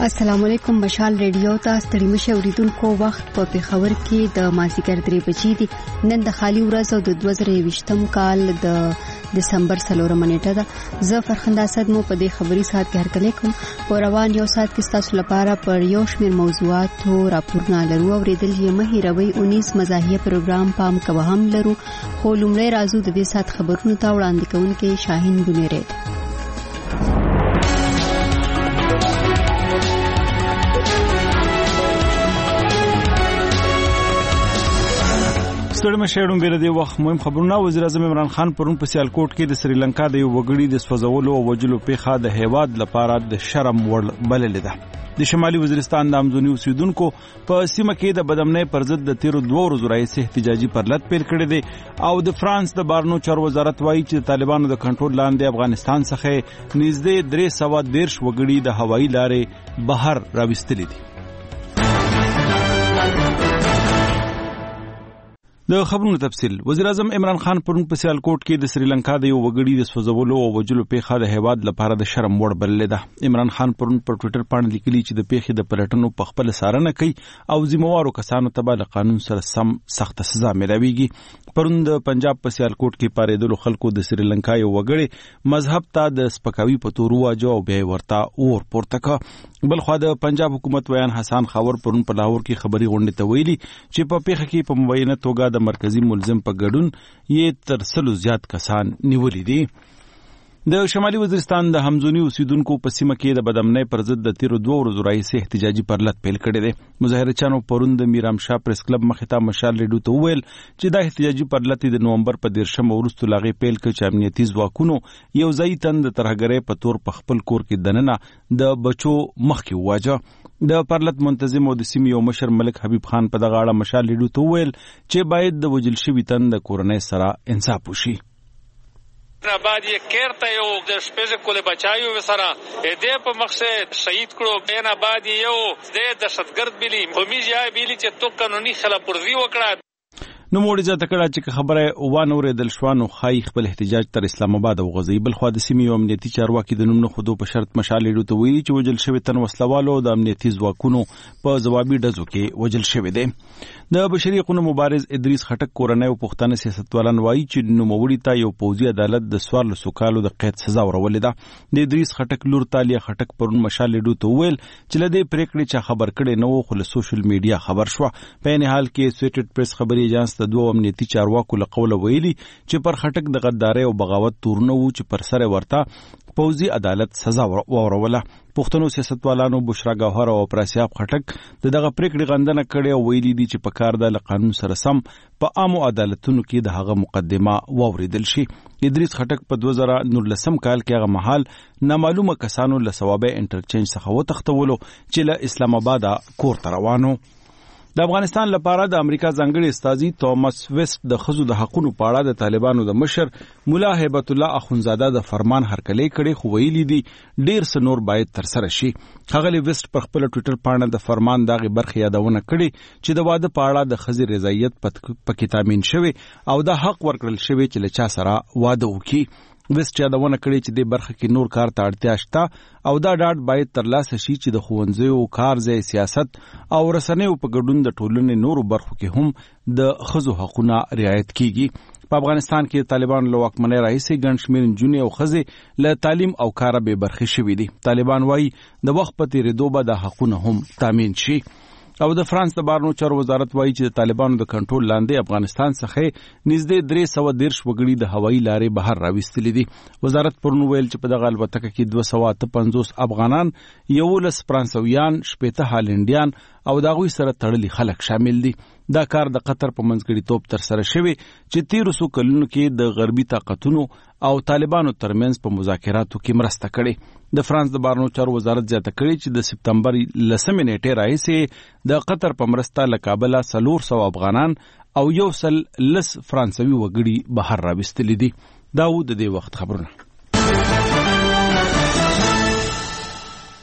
السلام علیکم مشال ریډیو ته ستړي مشه اوریدونکو وخت په پیښور کې د مازیګر 3 بجې دي نن د خالی ورځ او د 2020م کال د دسمبر 4 نیټه ده زه فرخنده اسد مو په دې خبري ساعت کې هرکلی کوم په روان یو ساعت کې تاسو لپاره پر یو شمېر موضوعات او راپورونه لرو اوریدل یې مهي روي 19 مزاحیه پروګرام پام کوه هم لرو خو لومړی راځو د دې ساعت خبرونو ته وړاندې کوونکې شاهین بنيره ستړي مشهورون غیر دی وخت مهم خبرونه وزیر اعظم عمران خان پرون په سیالکوټ کې د سریلانکا د یو وګړي د سوځولو او وجلو پیښه د هیواد لپاره د شرم وړ بللې ده د شمالي وزیرستان د امزوني اوسیدونکو په سیمه کې د بدامنۍ پر ضد د 13 ورځو راهیسې احتجاجي پرلط پیل کړی دی او د فرانس د بارنو چارو وزارت وایي چې طالبانو د کنټرول لاندې افغانستان څخه نږدې 313 وګړي د هوایي لارې بهر راوستلي دي د خبرونو تفصیل وزیر اعظم عمران خان پرون په سیالکوټ کې د سریلانکا د یو وګړي د سوځولو او وجلو پیښه د هیواد لپاره د شرم وړ بللې ده عمران خان پرون پر ټوئیټر باندې لیکلي چې د پیښې د پلټنو په خپل څارنه کوي او ذمہوارو کسانو ته به قانون سره سم سخت سزا ملويږي پرون د پنجاب په سیالکوټ کې پاریدلو خلکو د سریلانکا یو وګړي مذهب ته د سپکاوي په تور واجو او بیا ورته اور پورته کا بلخو د پنجاب حکومت ویان حسن خاور پرون په لاهور کې خبري غونډه ته ویلي چې په پیښه کې په مبینه توګه د مرکزی ملزم په ګډون یې تر سلو زیات کسان نیولې دي د شمالي وزیرستان د همزوني اوسیدونکو په سیمه کې د بدامنۍ پر ضد د 13 ورځو راهیسې احتجاجي پرلط پیل کړی دی مظاهرچیانو پرون د میرام شاه پریس کلب مخې ته مشال ریډیو ته وویل چې دا احتجاجي پرلط د نومبر په 13 وروسته لاغې پیل کړ چې امنیتي ځواکونو یو ځای تند ترهګرۍ په تور په خپل کور کې دننه د بچو مخ کې واجه د پرلط منتظم او د سیمې یو مشر ملک حبیب خان په دغه اړه مشال ریډیو ته وویل چې باید د وجل شوي تند د کورنۍ سره انصاف وشي بعد یہ کیرتا یو د شپږ کول بچایو وسره دې په مقصد شهید کړو بین بعد یو د دهشتګرد بلی قومي ځای بلی چې تو قانوني خلاف ورزي وکړه نو موړي ځکه کړه چې خبره وانه ورېدل شوانو خای خپل احتجاج تر اسلام آباد او غزي بل خو د سیمې امنیتي چارواکي د نوم نه خودو په شرط مشال ډو ته ویلي چې وجل شوی تن وسلوالو د امنیتي ځواکونو په جوابي ډزو کې وجل شوی دی د بشري حقوقو مبارز ادریس خټک کورنۍ او پښتنه سیاستوالان وایي چې نو موړي ته یو پوځي عدالت د 14 کالو د قید سزا ورولې ده د ادریس خټک لور تالیا خټک پرون مشال ډو ته ویل چې لدې پریکړې چې خبر کړي نو خو له سوشل میډیا خبر شو په نه حال کې سویټډ پریس خبري ایجنس د دوه امنیتي چارواکو له قوله ویلي چې پر خټک د غدارۍ او بغاوت تورنه وو چې پر سره ورته پوځي عدالت سزا وروله پښتنو سیاستوالانو بشرا گوهر او پراسیاب خټک دغه پریکړې غندنه کړې او ویلي دي چې په کار د قانون سره سم په عامو عدالتونو کې د هغه مقدمه واوریدل شي ادریس خټک په 2019 کال کې هغه محل نامعلومه کسانو له ثوابه انټرچینج څخه وتښتولو چې له اسلام آباد کور ته روانو د افغانستان لپاره د امریکا ځانګړي استاذي توماس ویست د خزو د حقوقو په اړه د طالبانو د مشر مولا هیبت الله اخونزاده د فرمان هرکلی کړي خو ویلي دي ډیر سنور باید تر سره شي هغه ویست پر خپل ټوئیټر باندې د فرمان دغه برخه یادونه کړي چې د واده په اړه د خزي رضایت په کتابین شوی او د حق ورکړل شوی چې له چا سره واده وکړي وست یادونه کړي چې د برخه کې نور کار ته اړتیا شته او دا ډاډ باید ترلاسه شي چې د ښوونځیو کار ځای سیاست او رسنیو په ګډون د ټولنې نورو برخو کې هم د ښځو حقونه رعایت کیږي په افغانستان کې طالبان له واکمنۍ راهیسې ګڼ شمېر نجونې او ښځې له تعلیم او کاره بې برخې شوي دي طالبان وایي د وخت په تېرېدو به دا حقونه هم تامین شي او د فرانس د بارنو چارو وزارت وایي چې د طالبانو د کنټرول لاندې افغانستان څخه نږدې 313 وګړي د هوایي لارې بهر راوستلي دي وزارت پرون ویل چې په دغه الوتکه کې 258 افغانان 11 فرانسویان 18 هالندیان او دغوی سره تړلي خلک شامل دي دا کار د قطر په منځګړیتوب تر سره شوی چې 1300 کلونو کې د غربي طاقتونو او طالبانو ترمنځ په مذاکراتو کې مرسته کړې د فرانس د بارنو چارو وزارت زیاته کړې چې د سپتمبر 10 نیټې راهیسې د قطر په مرسته له کابل 400 افغانان او 110 فرانسوي وګړي بهر راوستلي دي دا و د دې وخت خبرونه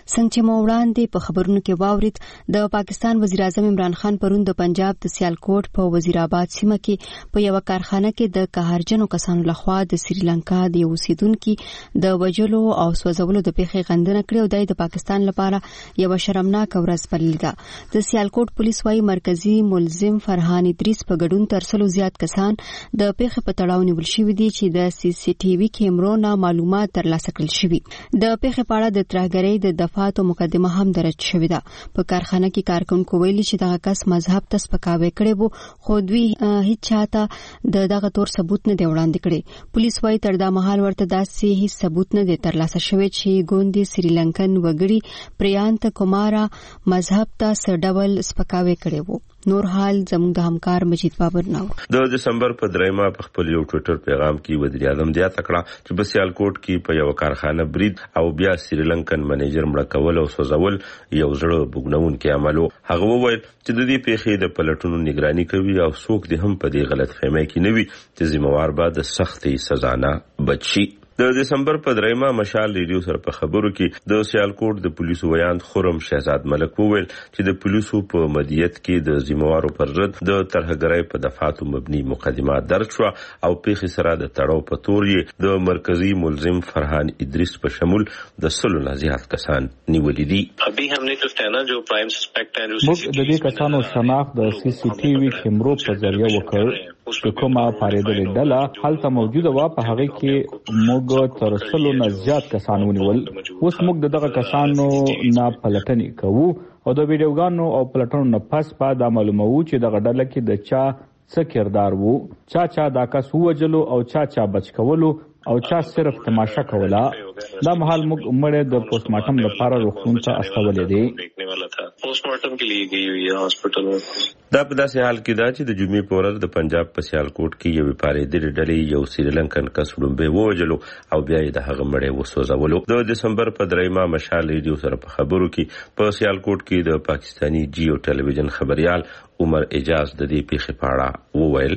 څنګه چې مو وړاندې په خبرونو کې واورید د پاکستان وزیر اعظم عمران خان پرون د پنجاب د سیالکوټ په وزیر آباد سیمه کې په یو کارخانه کې د قهرجنو کسانو لخوا د سریلانکا د یو اوسیدونکو د وجلو او سوځولو د پیښې غندنه کړې او د پاکستان لپاره یو شرمناک ورځ بللې ده. د سیالکوټ پولیس وايي مرکزی ملزم فرحان ادریس په ګډون ترسلو زیات کسان د پیښې په تړاو نیول شوي دي چې د سی سی ټي وي کیمرو نه معلومات ترلاسه کړل شوي. د پیښې په اړه د ترهګرۍ د دفعاتو مقدمه هم درج شوې ده. په کارخانه کې کارکونکو ویلي چې دغه کس مذهب ته سپکاوی کړی وو خو دوی هیڅ چاته دغه تور ثبوت نه دی وړاندې کړی. پولیس وايي تر دا مهال ورته داسې هیڅ ثبوت نه دی ترلاسه شوی چې ګوندي سریلانکن وګړي پریانت کومارا مذهب ته سډول سپکاوی کړی وو. نور حال زموږ د همکار مجید بابر نو د دسمبر په 3 په خپل یو ټویټر پیغام کې وزیر اعظم د تکړه چې په سیالکوټ کې په یو کارخانه برید او بیا سریلانکن منیجر مړ کول او سوځول یو زړه بوګنونکي عملو. هغه وویل چې د دې پیښې د پلټونو نگراني کوي او څوک دې هم په دې غلط فهمي کې نه وي چې ذمہوار به د سختي سزا نه بچي. د دسمبر په 3 مشال ریډیو سره په خبرو کې د سیالکوټ د پولیسو ویاند خرم شهزاد ملک وویل چې د پولیسو په مدیریت کې د ذمہوارو پر ضد د ترهګرۍ په دفعاتو مبني مقدمات درج شو او پیښې سره د تړاو په تور یې د مرکزی ملزم فرحان ادریس په شمول د 100 نه زیات کسان نیولې دي. ابي हमने तो कहना जो प्राइम सस्पेक्ट हैं जो موږ د دې کسانو شناخت د سی سی ټي وي کیمرو په ذریعہ وکړ چې کومه پاریدلې ډله حالته موجوده و په هغه کې موږ تر 100 نه زیات کسان ونیول. اوس موږ دغه کسانو نه پلټنې کوو او د ویډیوګانو او پلټنو نه پس بعد معلومو چې دغه ډله کې د چا څه کردار وو، چا دا کس وجلو او چا بچ کولو او چا صرف تماشا کولا. دا محل موږ مړه د پوسټ مارټم لپاره روغتون ته استولې دي. پوسټ مارټم کې لیږي وی هاسپټل. دا په داسې حال کې دا چې د جمعې په ورځ د پنجاب په سیالکوټ کې یو پاریدلې ډلې یو سریلانکن کس وډمبه ووجلو او بیا یې د هغه مړه وسوځولو. د دسمبر په 3 مشال ریډیو سره په خبرو کې په سیالکوټ کې د پاکستانی جیو ټلویزیون خبريال عمر اجاز د دې پیښې په اړه وویل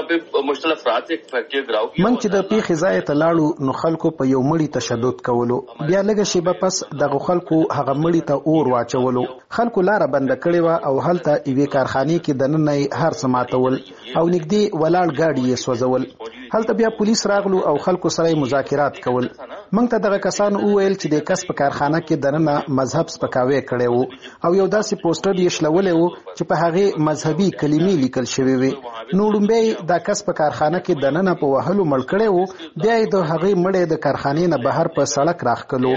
من چې د پیښې ځای ته لاړو نو خلکو په یو مړی تشدد کولو، بیا لږه شیبه پس دغه خلکو هغه مړی ته اور واچولو. خلکو لار بند کړې و او هلته ایوې کارخانه کې د نن هر څه ماتول او نګدي ولاړ گاډي یې سوځول. هلته بیا پولیس راغلو او خلکو سره مذاکرات کول. موږ ته دغه کسانو وویل چې د کس په کارخانه کې د نن مذهب سپکاوی کړی وو او یو داسې پوسټر یې شلولې وو چې په هغه مذهبي کلمې لیکل شوی وي. نو لومبه دا کس په کارخانه کې د نن په وهلو مړ کړی وو، بیا د هغه مړې د کارخانې نه بهر په سړک راخکلو.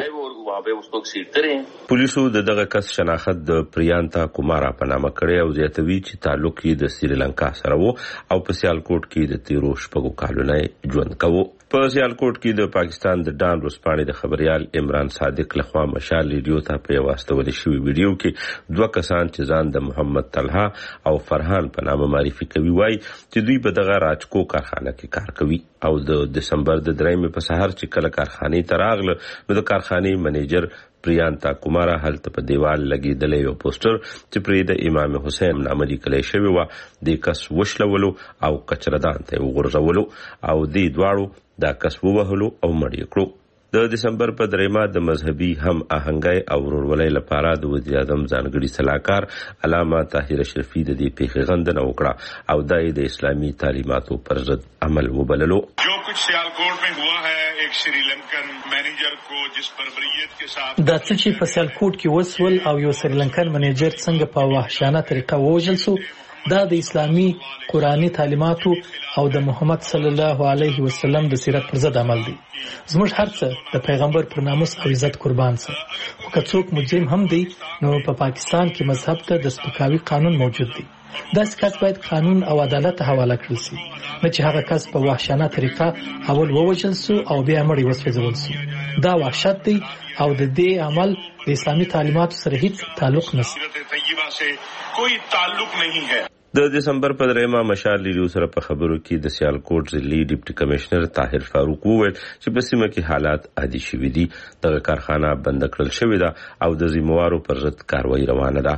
پولیسو دغه کس شناخت د پریانتا کومارا په نامه کړی او زیاتوي چې تعلق یې د سریلانکا سره وو او په سیالکوټ کې د 13 شپږو کالونو ژوند کاوه. په سیالکوټ کې د پاکستان د ډان روسپانې د خبريال عمران صادق لخوا مشال ریډیو ته په واستول شوی ویډیو کې دوه کسان چې ځان د محمد طلحه او فرحان په نامه معرفي کوي وایي چې دوی په دغه راجکو کارخانه کې کار کوي او د دسمبر د 3 په سحر چې کله کارخانه ته راغله نو د کارخانه منیجر پریانتا کومارا هلته په دیوال لګیدلې یو پوسټر چې پرې د امام حسین نامه لیکل شوی و د کس وشلولو او کچردان ته وغورځولو او د دواړو دا کس ووهلو او مړ کړو. د دسمبر په 3 د مذهبي هم آهنګي او ورولۍ لپاره د وزیر اعظم ځانګړي صلاحکار علامه طاهر اشرفي د دې پیښې غندنه وکړه او د اسلامي تعلیماتو پر ضد عمل وبللو. جو کچھ سیالکوٹ میں ہوا ہے ایک سری لنکن مینیجر کو جس بربریت کے ساتھ دا چې په سیالکوټ کې وسول او یو سری لنکن مینیجر څنګه په وحشیانه طریقه ووژل سو، دا د اسلامي قرآني تعلیماتو او د محمد صلی الله علیه وسلم د سیرت پر ضد عمل دی. زموږ هر څه د پیغمبر پر ناموس او عزت قربان سه. خو که څوک مجرم هم دی نو په پاکستان کې مذهب ته د سپکاوي قانون موجود دی. داسې کس باید قانون او عدالت ته حواله کړل شي، نه چې هغه کس په وحشیانه طریقه اول ووژل سو او بیا مړی وسوځول سو. دا وحشت دی او د دې عمل د اسلامي تعلیماتو سره هیڅ تعلق نشته. کوئی تعلق نہیں ہے. د دسمبر په 3 مشال ریډیو سره په خبرو کې د سیالکوټ ضلعي ډیپټي کمشنر طاهر فاروق وویل چې په سیمه کې حالات عادي شوي دي. دغه کارخانه بند کړل شوې ده او د ذمہوارو پر ضد کاروایی روانه ده.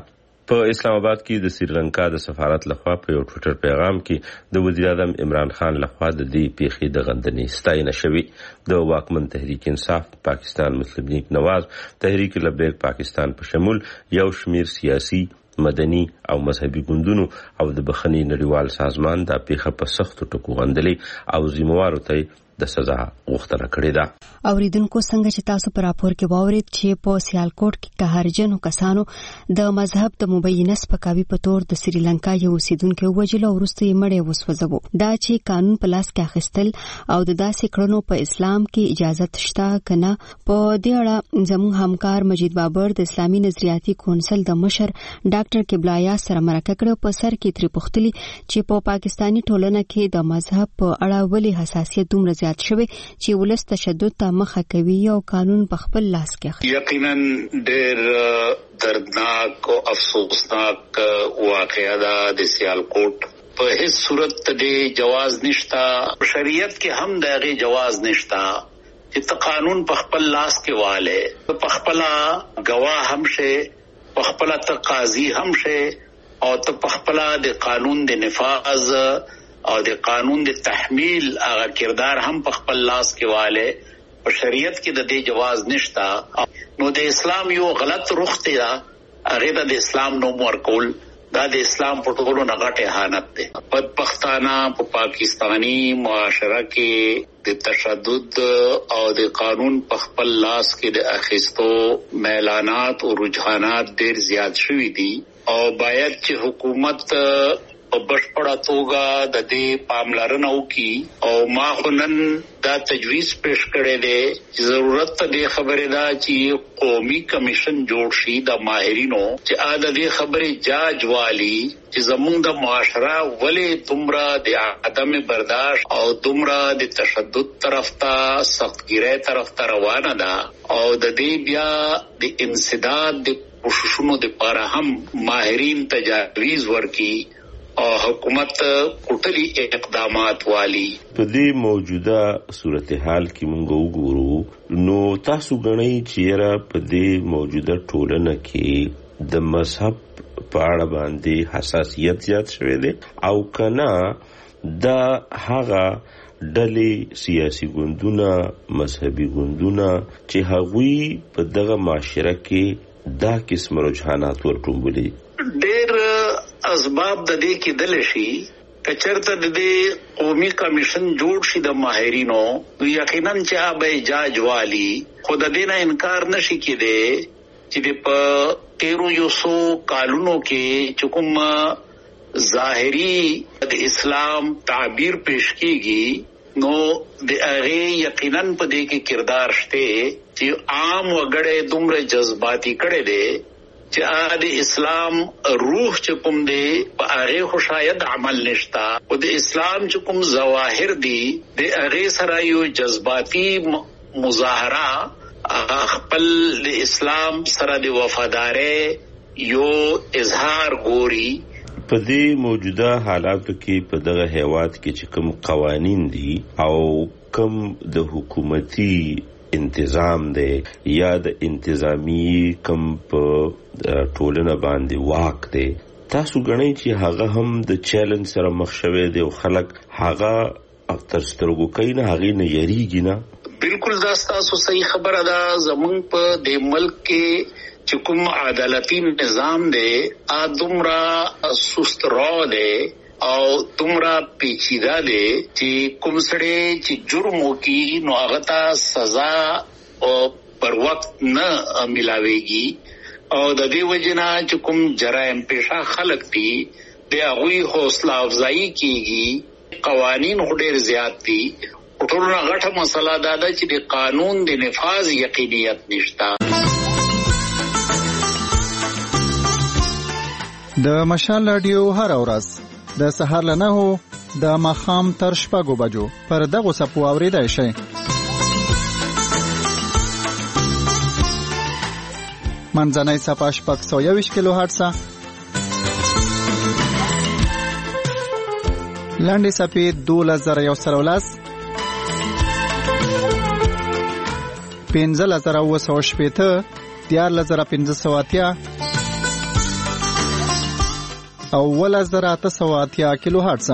په اسلام آباد کې د سریلانکا د سفارت لخوا په یو ټویټر پیغام کې د وزیر اعظم عمران خان لخوا د دې پیښې د غندنې ستاینه شوې. د واکمن تحریک انصاف پاکستان مسلم لیگ نواز تحریک لبیک پاکستان په شمول یو شمیر سیاسي مدني او مذهبي ګوندونو او د بخښنې نړیوال سازمان د پیښه په سختو ټکو غندلې او ذمہوارو ته د سزا غوښتنه کړې ده. اوریدونکو څنګه چې تاسو پر راپور کې واورید چې په سیالکوټ کې قهرجنو کسانو د مذهب د مبینه سپکاوي په تور د سریلانکا یو اوسیدونکو وجل او وروسته یې مړی وسوځو. دا چې قانون په لاس کې اخیستل او د داسې کړنو په اسلام کې اجازه شته کنه په دې اړه زموږ همکار مجید بابر د اسلامي نظریاتي کونسل د مشر ډاکټر قبلایا سره مرکه کړې په سر کې تری پختلی چې په پاکستانی ټولنه کې د مذهب په اړه ولې حساسیت دومره زیات شوی چې ولس تشدد ته مخه کوي او قانون په خپل لاس کې اخلي. یقینا ډېر دردناک او افسوسناک واقعه ده د سیالکوټ. په هیڅ صورت د جواز نشتا، شریعت کې هم دغه جواز نشتا چې ته قانون په خپل لاس کې واله، په خپل گواه هم شه، په خپل ته قاضي هم شه او ته په خپل د قانون د نفاذ او د قانون د تحمیل هغه کردار هم په خپل لاس کې واله. په شریعت کې د دې جواز نشتا. نو د اسلام یو غلط رخ دی، هغه د اسلام نوم ورکول دا د اسلام په ټولو نه غټه اهانت دی. بدبختانه په پاکستانی معاشره کې د تشدد او د قانون په خپل لاس کې د اخیستو میلانات او رجحانات ډېر زیات شوي دي او باید چې حکومت په بشپړه توګه د دې پاملرنه وکړي. او ما خو نن دا تجویز پیش کړی دی چې ضرورت ته دې خبرې ده چې قومي کمیشن جوړ شي د ماهرینو چې د دې خبرې جاج والی چې زموږ د معاشره ولې دومره د عدم برداشت او دومره د تشدد طرف ته سختګیرۍ طرف ته روانه ده او د دې بیا د انسداد د کوششونو لپاره هم ماهرین تجاویز ورکړي او حکومت کوټلی اقدامات والی. په دې موجوده صورتحال کې موږ وګورو نو تاسو غنئ چې په دې موجوده ټولنه کې د مذهب په اړه باندې حساسیت زیات شوی دی او کنا دا هغه ډلې سیاسي ګوندونه مذهبي ګوندونه چې هغوی په دغه معاشره کې دا قسم رجحانات ورټومبلي. ډېر اسباب د دې کې دل شي کچرته د دې قومي کمیشن جوړ شي د ماهرینو یقینا چې به جاج والی خود دې نه انکار نشي کېده چې په 1300 کالونو کې چکم ظاهری د اسلام تعبیر پیش کیږي نو د هغه یقینا په دې کې کردار شته چې عام وګړي دومره جذباتي کړي دي چې د اسلام روح چې کوم دی په هغه خو شاید عمل نشتا او د اسلام چې کوم ظواهر دي د هغه سره یو جذباتي مظاهره خپل د اسلام سره د وفادارۍ یو اظهار ګوري. په دې موجوده حالاتو کې په دغه هیواد کې چې کوم قوانین دي او کوم د حکومتي انتظام دی یا د انتظامی کم په ټولنه باندې واک دی، تاسو غنئ چې هغه هم د چیلنج سره مخ شوی دی او خلک هغه تر سترګو کوي نه، هغه نه یریږي نه. بالکل دا تاسو صحیح خبره ده. زمونږ په د ملک کې چې کوم عدالتي نظام دی دومره سست رو دی او دومره پیچیده دی چې کوم سړی چې جرم وکړي نو هغه ته سزا پر وخت نه ملاويږي او د دې وجنه چې کوم جرایم پیشه خلک دي د هغوی حوصله افزایی کیږي. قوانین ډېر زیات دي. ټولنه غټه مسله دا ده چې د قانون د نفاذ یقینیت نشته. د مشال رادیو هر ورځ د سهار له 9 د ماښام تر 6 بجو پر دغه سپو اوریدای شئ. منځنۍ صفحه 621 کیلو هرتز، لاندې صفحه 2113 15980 14580 او 1880 کیلو هرتز.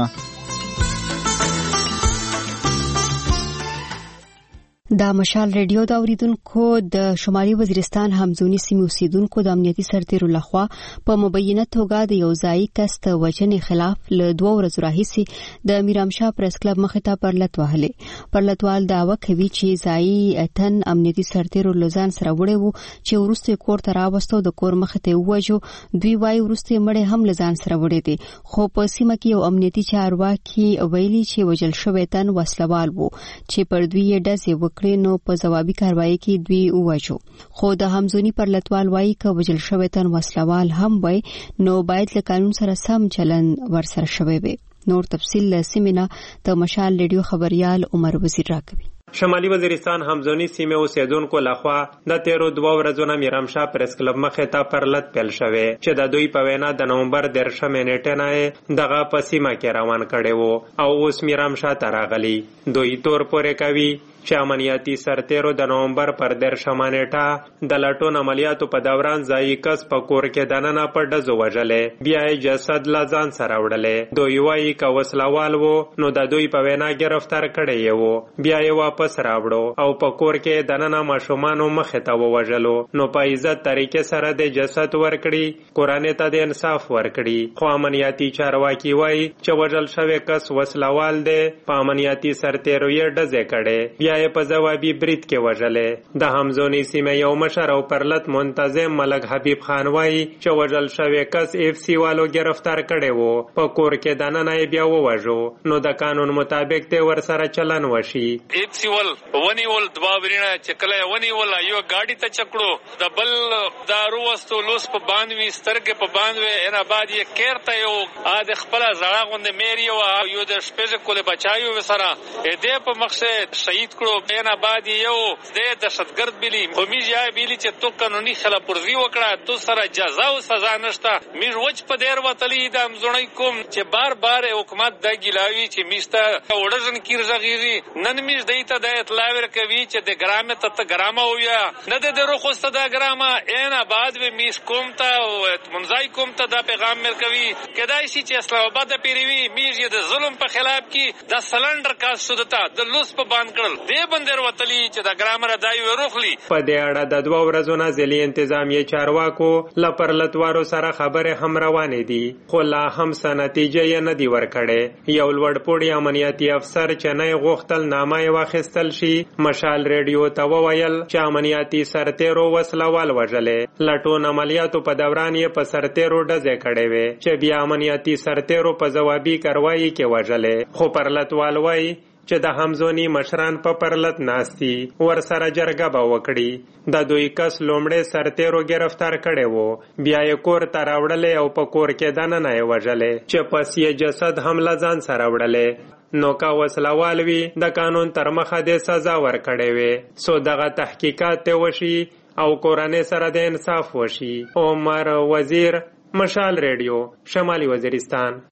دا مشال ریډیو دا اوریدونکو د شمالي وزیرستان همزونی سیمې اوسیدونکو د امنیتي سرتیرو لخوا په مبینه توګه د یو ځای کس د وژنې خلاف له 2 ورځې راهیسې د میرامشاه پریس کلب مخې ته پرلط وهلې. پرلطوال دعوه کوي چې ځایي اتن امنیتي سرتیرو لزان سره وړي وو چې وروسته کور ته راوستو د کور مخې ته ووجو. دوی وايي وروسته مړې هم لزان سره وړي دي، خو په سیمه کې یو امنیتي چارواکي ویلي چې وژل شوی تن وسلوال وو چې پر دوی یې ډزې نو په جوابي کاروایی کې دوی ووجو. خو د همزونی پرلطوال وايي که وجل شوی تن وسلوال هم وي نو باید له قانون سره سم چلن ورسره شوی وي. نور تفصیل سیمینه د مشال ریډیو خبريال عمر وزیر راکوي. شمالي وزیرستان همزونی سیمه اوسیدونکو لخوا د 13 ورځو نه میرامشاه پریس کلب مخې ته پرلط پیل شوه چې د دوی په وینا د نومبر 13 نیټه نه دغه په سیمه کې روان کړي وو او اوس میرامشاه ته راغلي. دوی تور پورې کوي چې امنیتي سرتیرو د نومبر پر 13 نیټه د لټون عملیاتو په دوران ځای کس په کور کې دننه په ډزو وژلې، بیا یې جسد لزان سره وړلې. دوی وايي که وسلوال وو نو د دوی په وینا گرفتار کړي وو، بیا یې واپس راوړو او په کور کې دننه ماشومان مخې ته ووژلو. نو په عزت طریقې سره د جسد ورکړي، قرآن ته د انصاف ورکړي. خو امنیتي چارواکي وايي چې وژل شوی کس وسلوال دی، په امنیتي سرتیرو یې ډزې کړي، بیا یې په ځوابي برید کې وژلې. د همزونی سیمه یو مشر او پرلط منتظم ملک حبیب خان وايي چې وژل شوی کس FC والو گرفتار کړي وو، په کور کې دننه یې بیا ووژو نو د قانون مطابق ته ورسره چلن وشي. FC ول ونیول دوا ورینه چې کله ونیول یو گاډي ته چکړو د بل دارو واستو لوس په باندې سترګې په باندې ان بعد یې کېرته یو ا د خپل زړه غوند مېری او یو د شپږ کول بچایو وسره دې په مقصد شهید کړو. ان بعد یو د دهشتګرد بلی خمیز یا بلی چې تو قانوني خلاف ورزي وکړه تو سره جزا او سزا نشته. میز وچ په ډیر وتلی د امزونی کوم چې بار بار حکومت د ګلاوی چې میسته وړژن کیرزغیزي نن میز دیته د اطلاع ورکوي چې د ګرامه ته ګرامه ویا نه د روخسته د ګرامه ان بعد به میز کوم ته منځای کوم ته د پیغام ورکوي کدای شي چې اسلام آباد پیریوي میز د ظلم په خلاف کی د سلندر کاس شودتا د لوس په باندې کړل دی بندر وتلی چې د ګرامر دای وروخلی. په دې اړه د 2 ورځو نه ځلې انتظامیه چارواکو لپرلطوارو سره خبره هم روانې دي، خو لا هم نتیجه یې نه دی ورکړې. یو لوړپوړی امنیتي افسر چې نه غوښتل نامه یې واخیستل شي مشال ریډیو ته وویل چې امنیتي سرتیرو وسلوال وژلې، لټون عملیاتو په دوران یې په سرتیرو ډزې کړې وې چې بیا امنیتي سرتیرو په جوابي کاروایی کې وژلې. خو پرلطوال وایي چې د همزونی مشران په پرلط ناستی ور سره جرګه به وکړي. د دوی کس لومړی سرتیرو گرفتار کړي وو، بیا یې کور ته راوړلې او په کور کې دننه یې وژلې چې پس یې جسد هم له ځان سره وړلې. نو که وسلوال وي د قانون تر مخه د سزا ورکړي وي سو دغه تحقیقات ته وشي او کورانه سره د انصاف وشي. عمر وزیر، مشال ریډیو، شمالي وزیرستان.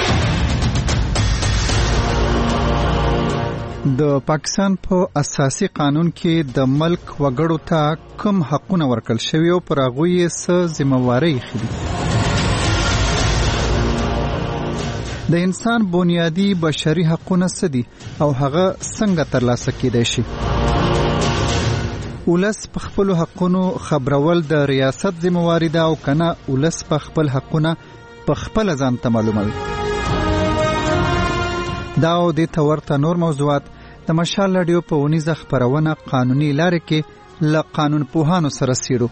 د پاکستان په اساسي قانون کې د ملک وګړو ته کوم حقونه ورکړل شوی او پر هغه یې څه ذمہواری خېدي. د انسان بنیادی بشري حقونه څه دي او هغه څنګه ترلاسه کېدای شي؟ ولس په خپل حقونو خبرول د ریاست ذمہواری ده او کنه ولس په خپل حقونه په خپل ځان ته معلوموي؟ دا او د تورته نور موضوعات د مشال رادیو په ونیزه خبرونه قانوني لارې کې ل قانون پوهانو سره سیرو.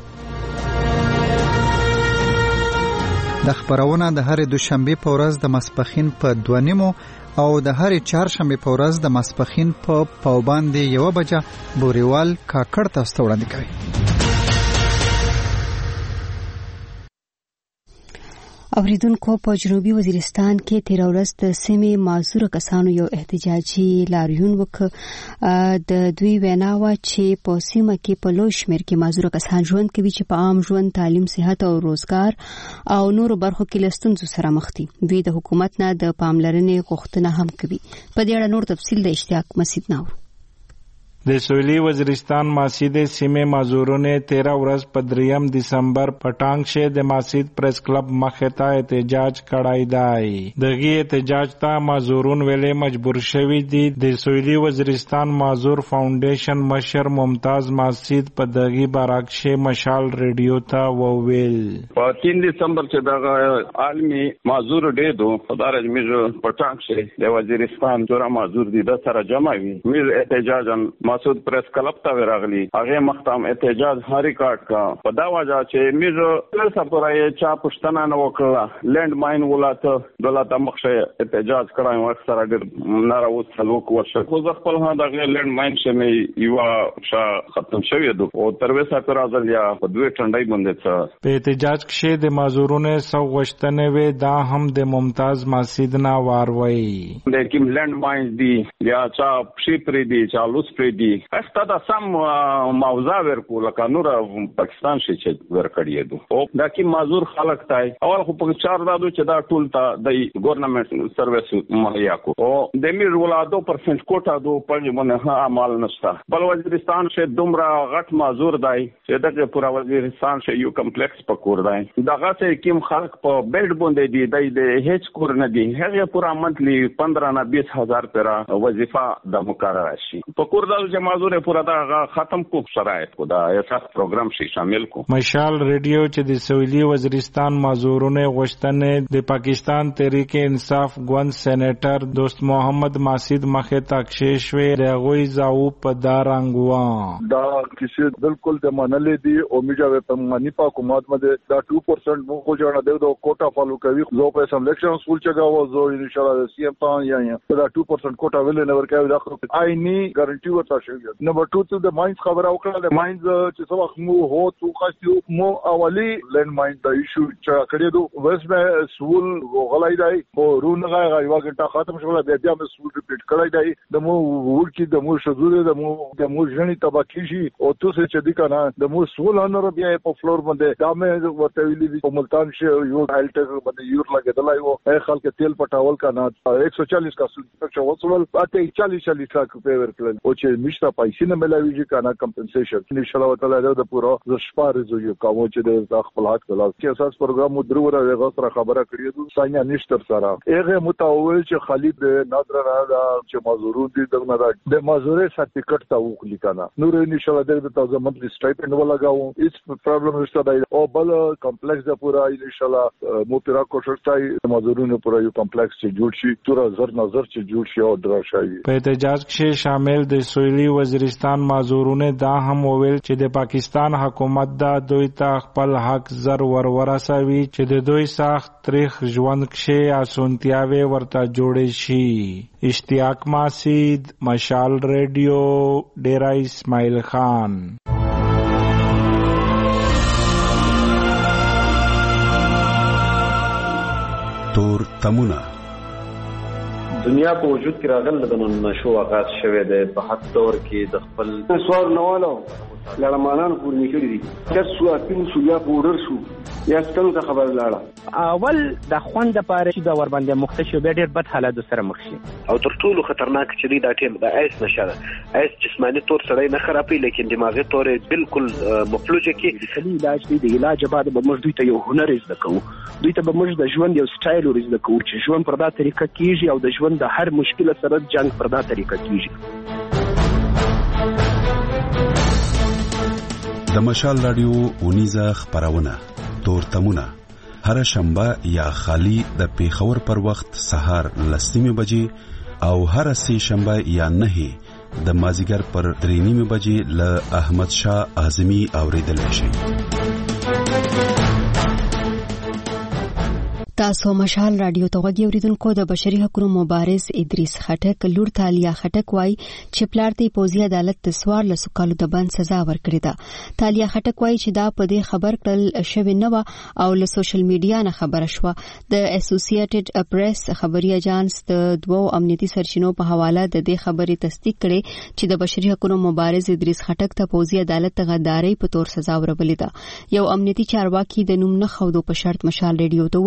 د خبرونه د هر دوشنبه په ورځ د ماسپخین په 2:30 او د هر چهارشنبه په ورځ د ماسپخین په پاوباندې 1 بجه بوريوال کاکړ تاسو ته وړاندې کوي. اوریدونکو په جنوبي وزیرستان کې 13 ورځ د سیمې معذور کسانو یو احتجاجي لاریون وکړ. د دوی ویناوه چې په سیمه کې په لوی شمېر کې معذور کسان ژوند کوي چې په عام ژوند، تعلیم، صحت او روزګار او نورو برخو کې له ستونزو سره مخ دي. دوی د حکومت نه د پاملرنې غوښتنه هم کوي. په دې اړه نور تفصیل د اشتیاق مسعود نور. د سویلي وزیرستان ماسید سیمه مازورونه 13 ورځ په 3 دسمبر پټانګ شه د ماسید پریس کلب مخه احتجاج کړای دی. دغه احتجاج ته مازورون ویلې مجبور شوی دي. د سویلي وزیرستان مازور فاونډیشن مشر ممتاز ماسید په دغه بارکشه مشال ریډیو ته وویل په 3 دسمبر چې دغه عالمي مازور ډې دو خدای میر پټانګ شه د وزیرستان جوړه مازور دي د سره جمع وي میر احتجاجن مسعود پریس کلب ته راغلی هغه مختم احتجاج هاري کارت کا په دا وجه چې میر سپورای چا پښتنه نو وکړه لند ماين ولاته دولت مخشه احتجاج کړای و اکثر ډیر ناراوت خلک ورشه خو خپل ها دغه لند ماين شمه یو ختم شوی دو او تروسه پر ازلیا په دوه ټنډای باندې په احتجاج کې د مازورونه سو غشتنه و دا هم د ممتاز ماسید نا واروي د کوم لند ماين دی یا چا شي پری دی چا لوس پری دی اخته دا سم موضوع ورکو لکه نور پاکستان شي چې ورکړی دو او دا کی مازور خلک تای اول خو په 4 دادو چې دا ټول ته د ګورنمنت سرویس مهیا کو او د میر ولادو پرسنټ کوټا دو په منه عمل نشته بل وزیرستان شه دومره غټ مازور دی چې دغه پورا وزیرستان شه یو کمپلیکس پکور دی دغه څه کوم خلک په بیلډ باندې دی د هیڅ کور نه دی هغه پورا منتلی 15 نه 20000 پر وظیفه د مقرره شي پکور د جماعت پورا دا ختم کو شرایط کو دا اساس پروګرام شي شامل کو مشال ریډیو چې د سویلي وزیرستان مازورونه غشتنه د پاکستان تحریک انصاف ګوند سېنیټر دوست محمد ماسید مخه تاکشش وی رغوی زاو په دارنګوا دا کسی بالکل د منلې دی او میجا په منی په حکومت باندې دا 2% مو کو جوړه دی د کوټا فالو کوي زو په سم الیکشن سکول چې گاو زو ان شاء الله سی ام پان یا دا 2% کوټا ویل نه ورکوي دا خو آینی ګارانټي ورته شوی نمبر 2 ته د ماینز خبره وکړه د ماینز چې څو وخت مو هو تو خاصیو مو اولی لند ماین د ایشو چې کړی دو وس مې سول غلای دی او رونه غا یو غنټه ختم شول بیا مې سول ریپیټ کړی دی د مو ورکی د مو شذور د مو ژنی تباکی شي او تو څه چې دی کنه د مو سول انور بیا په فلور باندې دا مې ورته ویلي په ملتان شه یو الټر باندې یور لګیدلای او خلک تیل پټاول کنه 140 کا څه وصول اته 40 لاکھ په ورکل او چې مشته پیسې نه ملاويږي کنه کمپنسیشن ان شاء الله تعالی د پورا ز شپاره زو یو کوم چې د خپل حق کول چې اساس پروګرام مدرور او غسر خبره کړی دو ثانیا نشتر سره هغه متاول چې خالد نادر را چې مازورو دي دغه د مازورې سرټیفیکټ ته وکړي کنه نور ان شاء الله د تاسو منتلی سټایپند ولګاو هیڅ پرابلم نشته دی او بل کمپلیکس د پورا ان شاء الله مو پیرا کوششتای مازورونو پورا یو کمپلیکس چې جوړ شي تر نظر چې جوړ شي او دراشي په احتجاج کې شامل د سویلي وزیرستان مازورونه دا هم وویل چې د پاکستان حکومت دا دوی ته خپل حق زر ورسوي چې د دوی سخت تاریخ ژوند کې اسونتیاوي ورته جوړ شي. اشتیاق ماسید مشال ریډیو ډیرا اسماعیل خان. تور تمونه دنیا په وجود کې راغله د نشو آغاز شوه د په حد دور کې د خپل سوال نوالو لړمانان پور نکړي دي چې سو اپین سو یا پورر شو یا ستنو ته خبر لاړه اول د خوند لپاره چې د ور باندې مختشو به ډېر بد حالات سره مخ شي او تر ټولو خطرناک چې دی دا ټیم د ایس نشه ایس جسمانی تور سره نه خرابې لیکن دماغي تور بالکل مفلوجه کې علاج دی د علاج بعد به موږ دوی ته یو هنر زده کوو دوی ته به موږ د ژوند یو سټایل ورزده کوو چې ژوند پر دا طریقه کیږي او د ژوند د هر مشکل سره جنگ پر دا طریقه کیږي. د مشال رادیو اونیزه خبرونه تور تمونه هر شنبه یا خالی د پیښور پر وخت سهار 10:00 بجې او هر سه شنبه یا 9 د مازیګر پر 3:30 بجې ل احمد شاه اعظمي اوریدل شي. تاسو مشال رادیو ته غوږی اوریدونکو د بشري حقوقو مبارز ادریس خټک لور تالیا خټک وای چې پلارتي پوزي عدالت د سوار له سکالو د بند سزا ورکړه ده. تالیا خټک وای چې دا په دې خبر کړل شوی نه و او له سوشل میډیا نه خبره شوه. د اسوسییټډ پریس خبري اژانس د دوو امنیتي سرچینو په حواله د دې خبرې تصدیق کړي چې د بشري حقوقو مبارز ادریس خټک ته پوزي عدالت د غدارۍ په تور سزا ورکړه ده. یو امنیتي چارواکي د نوم نه خودو په شرط مشال رادیو ته ول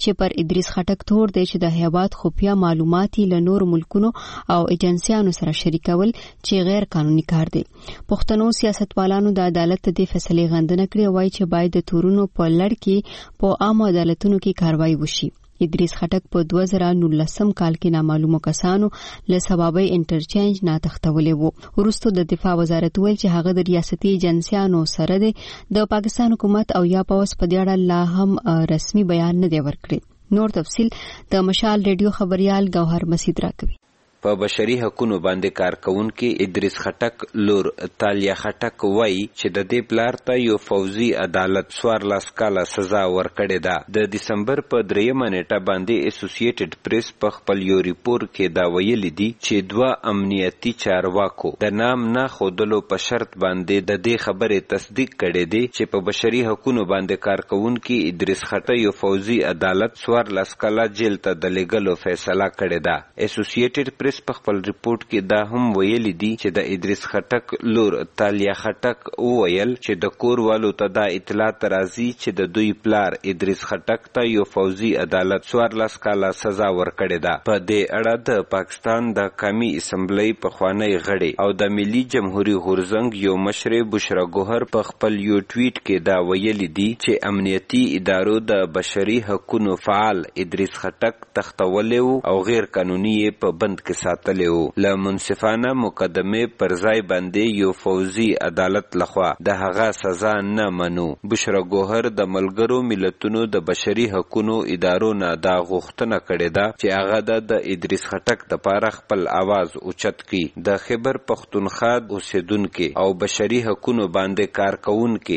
چې پر ادریس خټک تور دی چې د هیواد خفیه معلوماتي له نور ملکونو او ایجنسیانو سره شریکول چې غیر قانوني کار دی. پښتنو سیاستوالانو د عدالت د فیصلې غندنه کړې وای چې باید د تورونو په لړ کې په عام عدالتونو کې کاروایی وشي. ادریس خټک په 2019 کال کې نامعلومو کسانو له سبابي انټرچینج نه تختولې وو. وروسته د دفاع وزارت ویل چې هغه د ریاستي ایجنسیانو سره د پاکستان حکومت او یا پوس په دې اړه لا هم رسمي بیان نه دی ورکړی. نور تفصیل د مشال ریډیو خبريال گوهر مسعود راکوي. په بشري حقوقو باندې کارکونکو ادریس خټک لور تالیا خټک وایي چې د دې پلار ته یو فوزي عدالت 14 کاله سزا ورکړې ده. د دسمبر په 3 نیټه باندې اسوسییټډ پریس په خپل یو ریپورت کې دا ویلي دي چې 2 امنیتي چارواکو د نام نه خودلو په شرط باندې د دې خبرې تصدیق کړي دي چې په بشري حقوقو باندې کارکونکو ادریس خټک یو فوزي عدالت 14 کاله جیل ته د لګلو فیصله کړې ده. اسوسییټډ پریس په خپل ریپورت کې دا هم ویلي دي چې د ادریس خټک لور تالیا خټک وویل چې د کور والو ته دا اطلاع راځي چې د دوی پلار ادریس خټک ته یو فوزي عدالت 14 کاله سزا ورکړې ده. په دې اړه د پاکستان د قومي اسمبلی پخوانی غړي او د ملي جمهوریت غورزنګ یو مشر بشرا ګوهر په خپل یو ټویټ کې دا ویلي دي چې امنیتي ادارو د بشري حقوقو فعال ادریس خټک تختولې او غیر قانوني په بند کې ساتلو. له منصفانه مقدمه پر ځای باندې یو فوزي عدالت لخوا د هغه سزا نه منو. بشرا ګوهر د ملګرو ملتونو د بشري حقوقو ادارو نه دا غوښتنه کړې ده چې هغه د ادریس خټک لپاره خپل आवाज اوچت کړي. د خیبر پختونخوا اوسیدونکو او بشري حقوقو باندې کارکونکو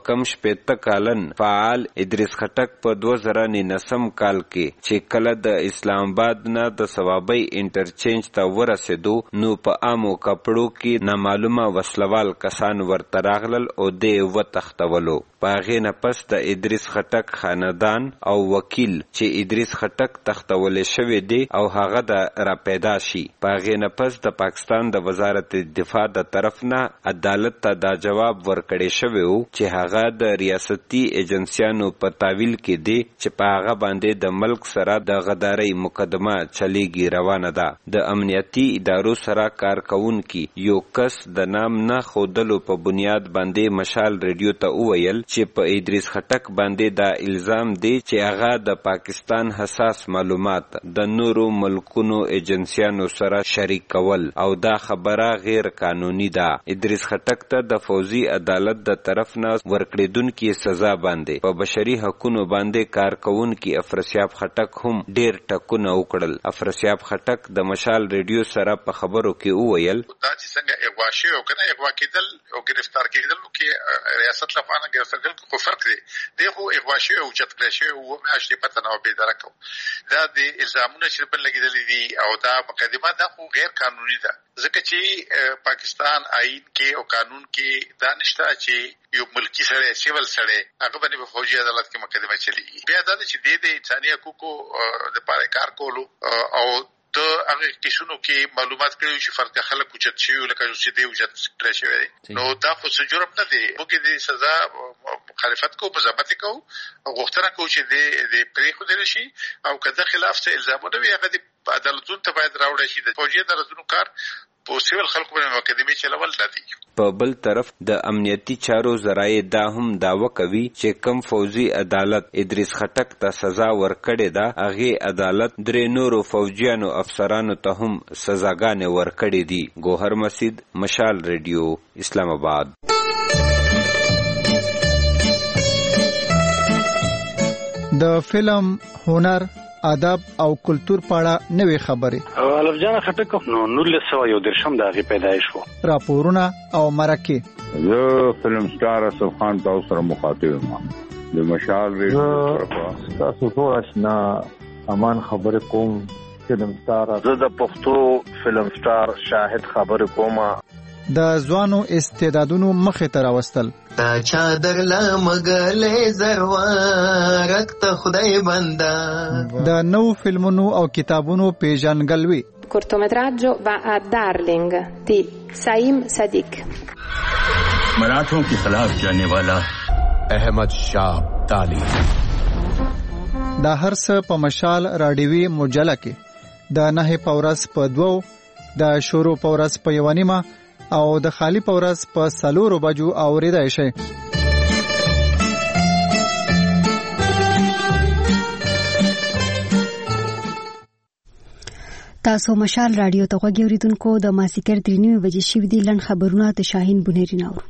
2.8 کالن فعال ادریس خټک په 2019 کال کې چې کله د اسلام آباد نه د ثوابي انټرچینج ته ورسېدو نو په عامو کپړو کې نامعلومه وسلوال کسان ورته راغلل او دې وتښتولو. په هغې نه پس د ادریس خټک خاندان او وکیل چې ادریس خټک تختولې شوی دی او هغه د راپیدا شي. په هغې نه پس د پاکستان د وزارت دفاع د طرف نه عدالت ته دا جواب ورکړی شوی و چې هغه د ریاستي ایجنسیانو په تاویل کې دی چې په هغه باندې د ملک سره د غدارۍ مقدمه چلیږي روانه ده. د امنیتي ادارو سره کارکونکو یو کس د نام نه خودلو په بنیاد باندې مشال ریډیو ته وویل چې په ادریس خټک باندې دا الزام دی چې هغه د پاکستان حساس معلومات د نورو ملکونو ایجنسیانو سره شریک کول او دا خبره غیر قانوني ده. ادریس خټک ته د فوزي عدالت د طرف نه ورکړیدونکو سزا باندې په بشري حقوقو باندې کارکونکو افراسیاب خټک هم ډیر ټکونه وکړل. افراسیاب خټک د مشال ریډیو سره په خبرو کې وویل دا چې څنګه اغوا شي او کنه اغوا کېدل او گرفتار کېدل کې ریاست لپاره ګرفتار خو فرق دی. دغه اغوا شي او چت کړی شي او میاشتې پته نه به درکو. دا د الزامونو چې په لګیدل دي او دا مقدمه دا خو غیر قانوني ده ځکه چې پاکستان آئین کې او قانون کې دا نشته چې یو ملکی سره سیول سره هغه باندې فوجي عدالت کې مقدمه چلیږي. بیا دا چې د انساني حقوقو د پاره کار کولو او د هغه کیسونو کې معلومات کړو چې فرق خلک اوچت شي لکه چې دی اوچت کړی شوی نو دا خو څه جرم نه دی. موږ د سزا مخالفت کو مزاحمت کو او غوښتنه کو چې د پری خو دل شي او کله خلاف څه الزامونه وي هغه د عدالتونو ته باید راوړل شي. د فوجي عدالتونو کار په سیول خلکو باندې مقدمه چلول نه دي. په بل طرف د امنیتي چارو ذرایع دا هم داوا کوي چې کم فوزي عدالت ادریس خټک ته سزا ورکړې ده هغه عدالت درې نورو فوجیانو افسرانو ته هم سزاګانې ورکړې دي. ګوهر مسعود مشال ریډیو اسلام آباد. د فلم هنر ادب او کلچر پاړه نوې خبرې الف جان خټک نو 1913 د هغه پیدایش وو. راپورونه او مرکه زه فلم سٹار اسف خان تاسو سره مخاطب یم. د مشال ریډیو تاسو ټول آشنا امان خبر کوم. فلم سٹار زه د پښتو فلم سٹار شاهد خبر کوم. د ځوانو استعدادونو مخه ته راوستل تا چادر لمغلې زروارک ته خدای بندا. د نو فلمونو او کتابونو پیژنګلوي. cortometraggio va a Darling di Saim Sadiq. मराठों के खिलाफ जाने वाला अहमद शाह अब्दाली. دا هر څه په مشال راډیوي مجله کې د 9 پورس په 2 د شروع پورس په 1:30 او د خالی پورس په 4 بجو اوریدای شي. تاسو مشال رادیو ته غوږی اوریدونکو د ماسیکر 3:30 بجې شوې دي. لن خبرونه د شاهین بنيري ناور.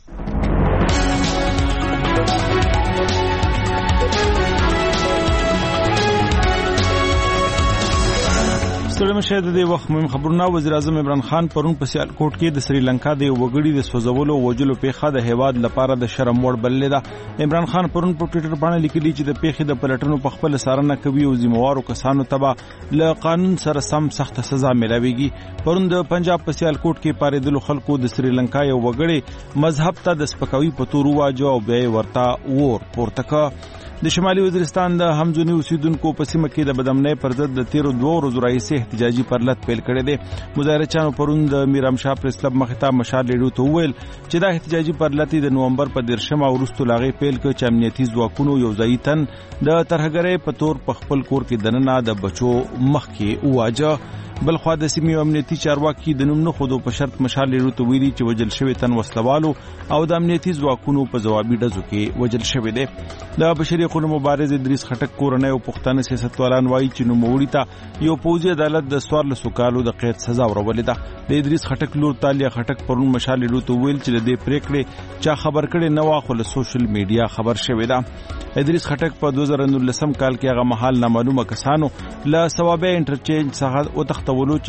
ستړي مشه د وخت مهم خبرونه. وزیر اعظم عمران خان پرون په سیالکوټ کې د سریلانکا د وګړي د سوځولو وجلو پیښه د هیواد لپاره د شرم وړ بللې ده. عمران خان پرون په ټوئیټر باندې لیکلي چې د پیښې د پلټنو په خپل سارنه کوي او ذمہوارو کسانو ته له قانون سره سم سخت سزا ملويږي. پرون د پنجاب په سیالکوټ کې پاریدلو خلکو د سریلانکا یو وګړي مذهب ته د سپکاوي په تور واجو او بیا ورته ور پورته کړ. د شمالي وزیرستان د همزونی اوسیدونکو په سیمه کې د بدامنۍ پر ضد د 13 ورځو راهیسې احتجاجي پرلط پیل کړی دی. مظاهرچیانو پرون د میرامشاه پریس کلب مخې ته مشال ریډیو ته وویل چې دا احتجاجي پرلط د نومبر په 13 وروسته لاغې پیل کړ چې امنیتي ځواکونو یو ځای تن د ترهګرۍ په تور په خپل کور کې دننه د بچو مخ کې واجه. بلخوا د سیمې امنیتي چارواکي د نوم نه خودو په شرط مشال ریډیو ته ویلي چې وجل شوی تن وسلوالو او د امنیتي ځواکونو په ځوابي ډزو کې وجل شوی دی. د بشري حقوقو مبارز ادریس خټک کورنۍ او پښتانه سیاستوالان وایي چې نوموړي ته یو پوځي عدالت د 14 کالو د قید سزا ورولې ده. د ادریس خټک لور تالیا خټک پرون مشال ریډیو ته ویل چې د دې پریکړې چا خبر کړي نه واخو له سوشل میډیا خبر شوی ده. ادریس خټک په 2019 کال کې هغه مهال نامعلومه کسانو له ثوابه انټرچینج څخه او تختولو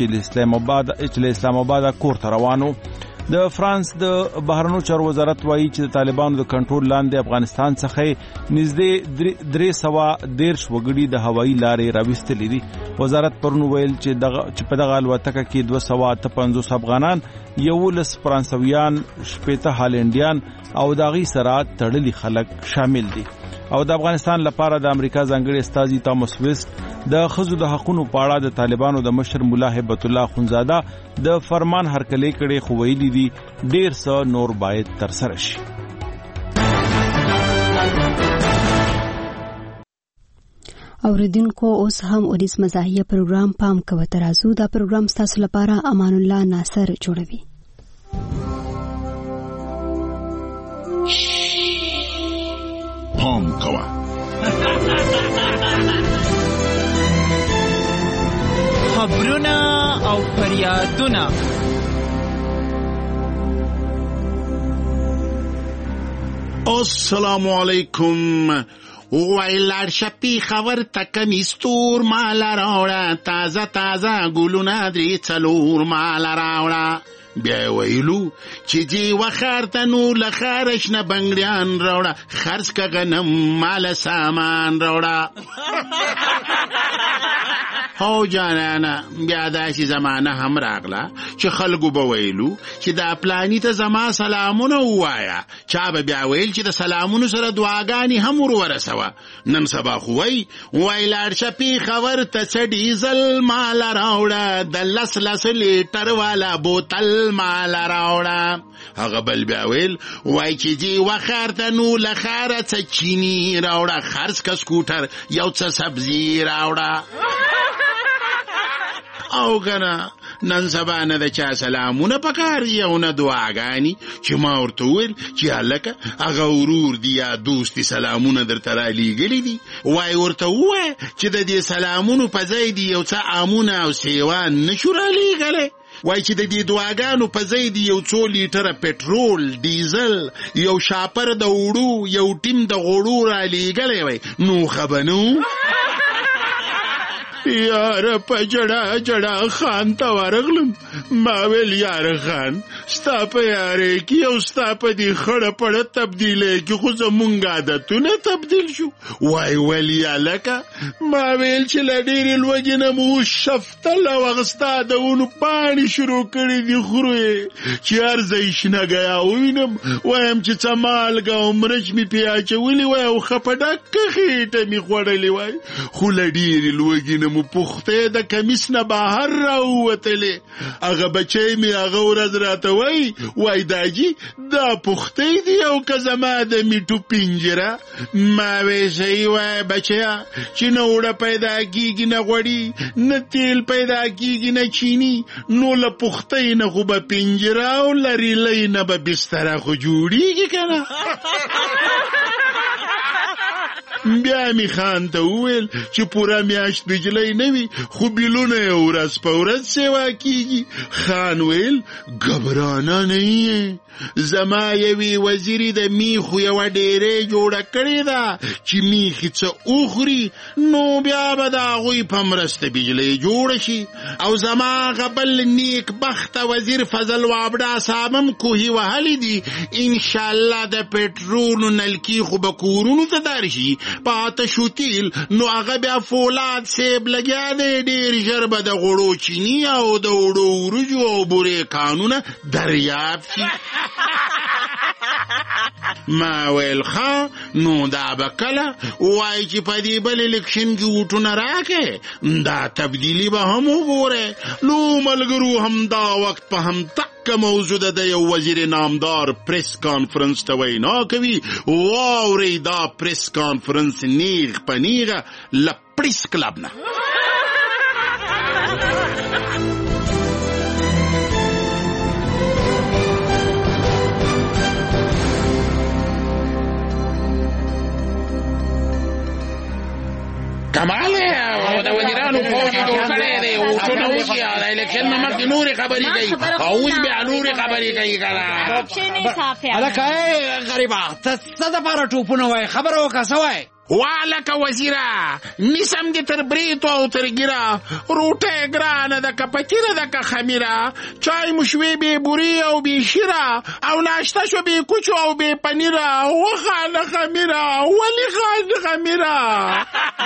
چې اسلام آباد کور ته روانو. د فرانس د بهرنیو چارو وزارت وایي چې د طالبانو د کنټرول لاندې افغانستان څخه نږدې 313 وګړي د هوایي لارې راوستلې دي. وزارت پرون ویل چې په دغه الوتکه کې 258 افغانان، 11 فرانسویان، 18 هالندیان او داغي سره تړلي خلک شامل دي. او د افغانستان لپاره د امریکا ځانګړي استازي توماس ویست د خزو د حقوقو په اړه د طالبانو د مشر مولا هیبت الله خونزاده د فرمان هرکلی کړي خو ویلي دي ډیر څه نور باید تر سره شي. اوریدونکو اوس هم اوریس مزاحیه پروګرام پام کوه ترازو. دا پروګرام تاسو لپاره امان الله ناصر جوړوي. پام کوه خبرونه او فریادونه السلام علیکم. وایلار شپی خبر تکمی ستور مال راوړه، تازه تازه ګلونه درې څلور مال راوړه. بیا ویلو چې جی وخارته نو لخارش نه بنگړیان راوړه، خرڅ کا غنم مال سامان راوړه. هو جانانا بیا داسې زمانه هم راغله چې خلکو به ویلو چې دا پلانی ته زما سلامونه ووایا. چا به بیا ویل چې د سلامونو سره دعاګانې هم ورسوه. نن سبا خو وای لاړ شپې خبر ته څه ډیزل مال راوړه، د 10 لیټر والا بوتل مال راوړه. هغه بل بیا ویل وای چې جی وخارته نو لخاره څه چینی راوړه، خرڅ کا سکوټر یو څه سبزی راوړه. او کنه نن سبا نه د چا سلامونه پکار یو نه دعاګانی چې ما ورته ویل چې هلکه هغه ورور دی یا دوستی سلامونه درته رالیږلي دي. وای ورته ووایه چې د دې سلامونو په ځای دی یو څه امونه او سیوان نشو رالیږلی. وای چې د دې دعاګانو په ځای دی یو څو لیټره پټرول، ډیزل، یو شاپر د وړو، یو ټیم د غوړو رالیږلی وای. نو خبنو یار په جړه جړه خان ته ورغلم. ما ویل یار خان ستا په یارې کې او ستا په دې خړه پړه تبدیلې کې خو زمونږ عادتونه تبدیل شو. وای ویل یا لکه ما ویل چې له ډېرې لوږې نه مو شفتل او اغستا د ونو پاڼې شروع کړي دي خورې چې هر ځای شنه ګیا ووینم وایم چې څه مالګه او مرچ مې پې اچولي وای او ښه په ډکه خېټه مې خوړلې وای. خو له ډېرې لوږې نه مو پخته د کمیس نه بهر راووتلې. هغه بچی مې هغه ورځ راته وای داجي دا پخته دی او که زما د میټو پنجره. ما وی صحیح وای بچیا چې نه اوړه پیدا کیږي نه غوړي نه تیل پیدا کیږي نه چینی، نو له پخته نه خو به پنجره او لریلی نه به بستره خو جوړیږي کنه. بیا می خان ته وویل چې پوره میاشت بجلی نه وي خو بیلونه یې ورځ په ورځ سیوا کیږي. خان ویل ګبرانه نه یې، زما یوې وزیري د میخو یوه ډیرې جوړه کړې ده چې میخې څه وخوري نو بیا به د هغوی په مرسته بجلی جوړه شي. او زما هغه بل نیک بخته وزیر فضل وابډا صاحب هم کوهي وهلی دي، انشاءالله د پټرولو نلکي خو به کورونو ته درشي په آتش و تیل، نو هغه بیا فولاد صاحب لګیا دی ډېر ژر به د غوړو چینی او د وړو وریجو او بورې کانونه دریاب شي. ما ویل ښه نو دا به کله وایي چې په دې بل الیکشن کې ووټونه راکې، دا تبدیلي به هم وګورئ. لو ملګرو همدا وخت په همدغه موضوع د یو وزیر نامدار پریس کانفرنس ته وینا کوي. واورئ دا پریس کانفرنس نیغ په نیغه له پریس کلب نه. کمال او د وزیرانو فوج جوړ کړی دی، ووټونه وشي او د الیکشن نه مخکې نورې خبرې کوي او اوس بیا نورې خبرې کوي که نه. هلکه غریبه ته څه دپاره ټوپونه وایې؟ خبره وکړه څه وایې؟ والکه وزیره نیسم دې تر بریتو او تر ګیره، روټۍ ګرانه ده که پتیره ده که خمیره، چای مو شوې بې بوري او بې شیره، او ناشته شو بې کوچو او بې پنیره، وخانه خمیره ولې خانه خمیره.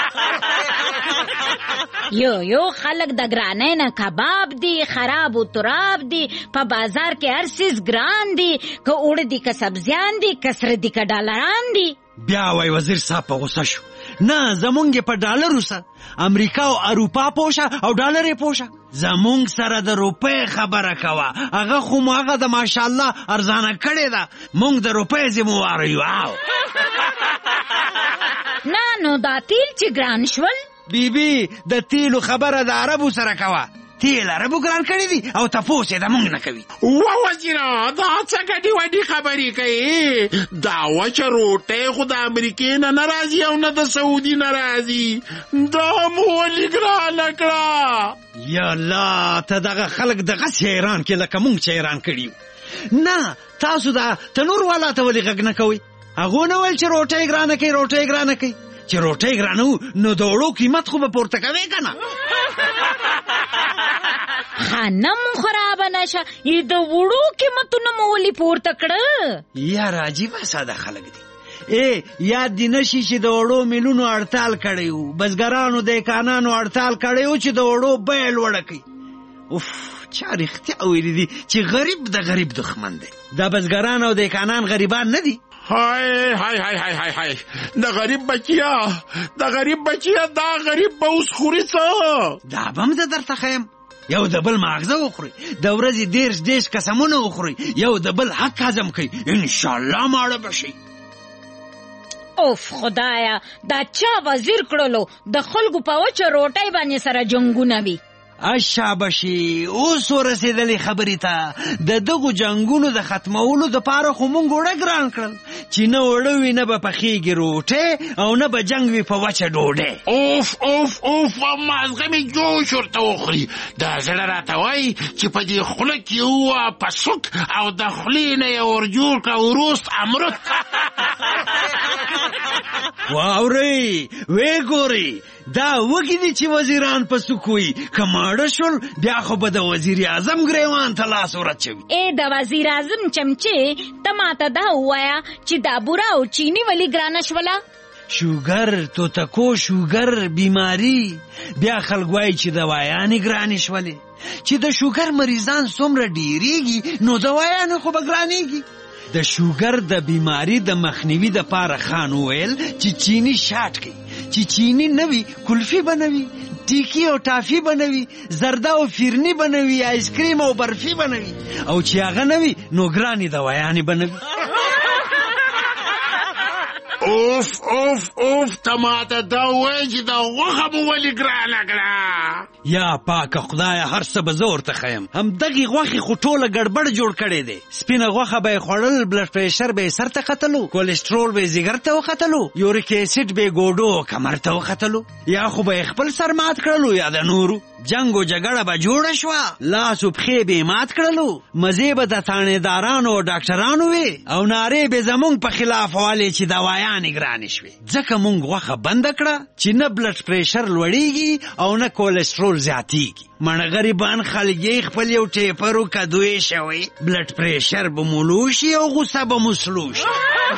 یو خلک د ګرانۍ نه کباب دي، خراب و تراب دي، په بازار کې هر څیز ګران دي، که اوړه دي که سبزیان دي که سره دي که ډالران دي. بیا وای وزیر صاحب په غوسه شو. نه زمونږ په ډالرو سره امریکا او اروپا پوشه او ډالر یې پوشه، زمونږ سره د روپۍ خبره کوه، هغه خو مو هغه د ماشاءالله ارزانه کړې ده، مونږ د روپۍ ذموار یو. نه نو دا تیل چې ګران شول بیبي د تیلو خبره د عربو سره کوه، تیل عربو ګران کړی دي او تپوس یې د مونږ نه کوي. وزیره دا څه ګډې وډې خبرې کوي؟ دا وچه روټۍ خو د امریکې نه راځي او نه د سعودي نه راځي، دا مو ولې ګرانه کړه؟ یا الله ته دغه خلک دغسې حیران کې لکه مونږ چې حیران کړي. نه تاسو دا تنور والا ته ولې غږ نه کوئ؟ هغو نه ویل چې روټۍ ګرانه کوي روټۍ ګرانه کوي، چې روټۍ ګرانه وو نو د وړو قیمت خو به پورته کوې که نه؟ خانم خرابه نشه د وړو قیمتونه مو ولې پورته کړه؟ یاره عجیبه ساده خلک دي. یاد دې نشي چې د وړو میلونو هړتال کړی وو، بزګرانو دهقانانو هړتال کړی وو چې د وړو بیه لوړه کړي. اوف چا رښتیا ویلي دي چې غریب د غریب دښمن دی. دا بزګران او دهقانان غریبان نه دي. های های های های های های د غریب بچیا دا غریب به اوس خوري څه؟ دا به هم زه درته ښیم. یو د بل ماغزه وخوري، د ورځې 10 قسمونه وخوري، یو د بل حق هضم کوي، انشاءالله ماړه به شي. اوف خدایا دا چا وزیر کړلو د خلکو په وچه روټۍ باندې سره جنګونه وي؟ اشابشي اوس ورسېدلې خبرې ته. د دغو جنګونو د ختمولو دپاره خو مونږ اوړه ګران کړل چې نه اوړه وي نه به پخېږي روټۍ او نه به جنګ وي په وچه ډوډۍ. اوف اوف اوف مازغه مې جوش ورته وخوري. دا زړه راته وایي چې په دې خوله کې ووه پسوک او د خولې نه یې ورجوړ کړه وروست امرود. واورئ ویې ګورئ دا وږي دي چې وزیران په سوک وي، که ماړه شول بیا خو به د وزیر اعظم ګریوان ته لاس ورچوي. د وزیر اعظم چمچې ته ماته دا ووایه چې دا بوره او چینی ولې ګرانه شوله؟ شوګر توتکو شوګر بیماری، بیا خلک وایي چې دوايانې ګرانې شولې، چې د شوګر مریضان څومره ډیریږي نو دوايانې خو به ګرانېږي. د شوګر د بیماری د مخنیوي دپاره خان وویل چې چینی شاټ کوي، چې چینی نه وي کلفي به نه وي، ټیکی او ټافي بنوي، زرده او فیرني بنوي، آیسکریم او برفي بنوي، او چې هغه نه وي نو ګرانې دوایانې بنوي. اوف اوف اوف ته ماته دا وایې چې دا غوښه به ولې ګرانه کړه؟ یا پاکه خدایه هر څه به زه ورته ښیم. همدغې غوښې خو ټوله ګډبډ جوړ کړی دی. سپینه غوښه به یې خوړل، بلډ پریشر به یې سر ته ختلو، کولیسټرول به یې ځیګر ته وختلو، یوریک ایسیډ به یې ګوډو او کمر ته وختلو، یا خو به یې خپل سر مات کړلو یا د نورو. جنگ و جګړه به جوړه شوه، لاس و پښې به یې مات کړلو، مزې به د تانېدارانو او ډاکټرانو وې، او نارې به زمونږ په خلاف والې چې دوایانې ګرانې شوې. ځکه مونږ غوښه بنده کړه چې نه بلډ پریشر لوړېږي او نه کولیسټرول زیاتېږي. مړه غریبان خلک یې خپل یو ټیپرو کدوې شوی، بلډ پریشر به مو لو شي او غوسه به مو سلو شي.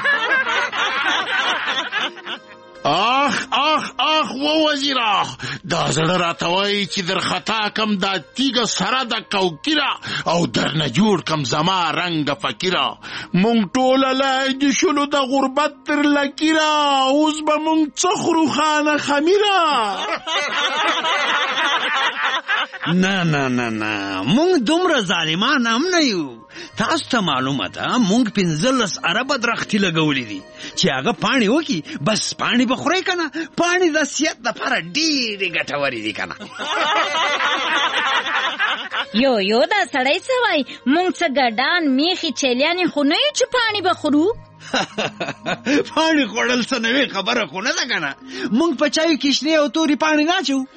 آخ آخ آخ و وزیره، دا زړه راته وایي چې در خطا کم دا تیږه سره د کوکیره، او درنه جوړ کم زما رنګ فکیره. مونږ ټوله لایج شولو د غربت تر لکیره، اوس به مونږ څه خورو خانه خمیره. نه نه نه نه، مونږ دومره ظالمان هم نه یو. تاسو ته معلومه ده مونږ 15 اربه درختي لګولې دي چې هغه پاڼې وکي، بس پاڼې به خورئ که نه. پاڼې د صحت دپاره ډېرې ګټورې دي که نه. یو دا سړی څه وایي؟ مونږ څه ګډان میخي چیلیانې خو نه یو چې پاڼې به خورو. پاڼې خوړل څه نوې خبره خو نه ده که نه. مونږ په چایو کې شنې او تورې پاڼې نه اچو.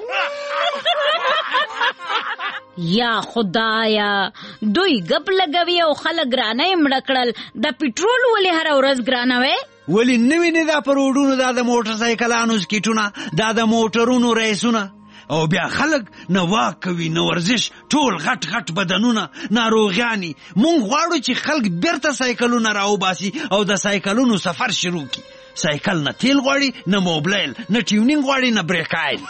یا خدایا، دوی ګپ لګوي او خلک ګرانه یې مړه کړل. د پټرول ولې هره ورځ ګرانوي؟ ولې نوي نه دا په روډونو، دا د موټر سایکلانو سکیټونه، دا د موټرونو ریسونه، او بیا خلک نه واک کوي نه ورزش، ټول غټ غټ بدنونه، ناروغیانې. مونږ غواړو چې خلک بیرته سایکلونه راوباسي او د سایکلونو سفر شروع کی. سایکل نه تیل غواړي، نه موبلایل، نه ټیونینګ غواړي، نه بریکایل.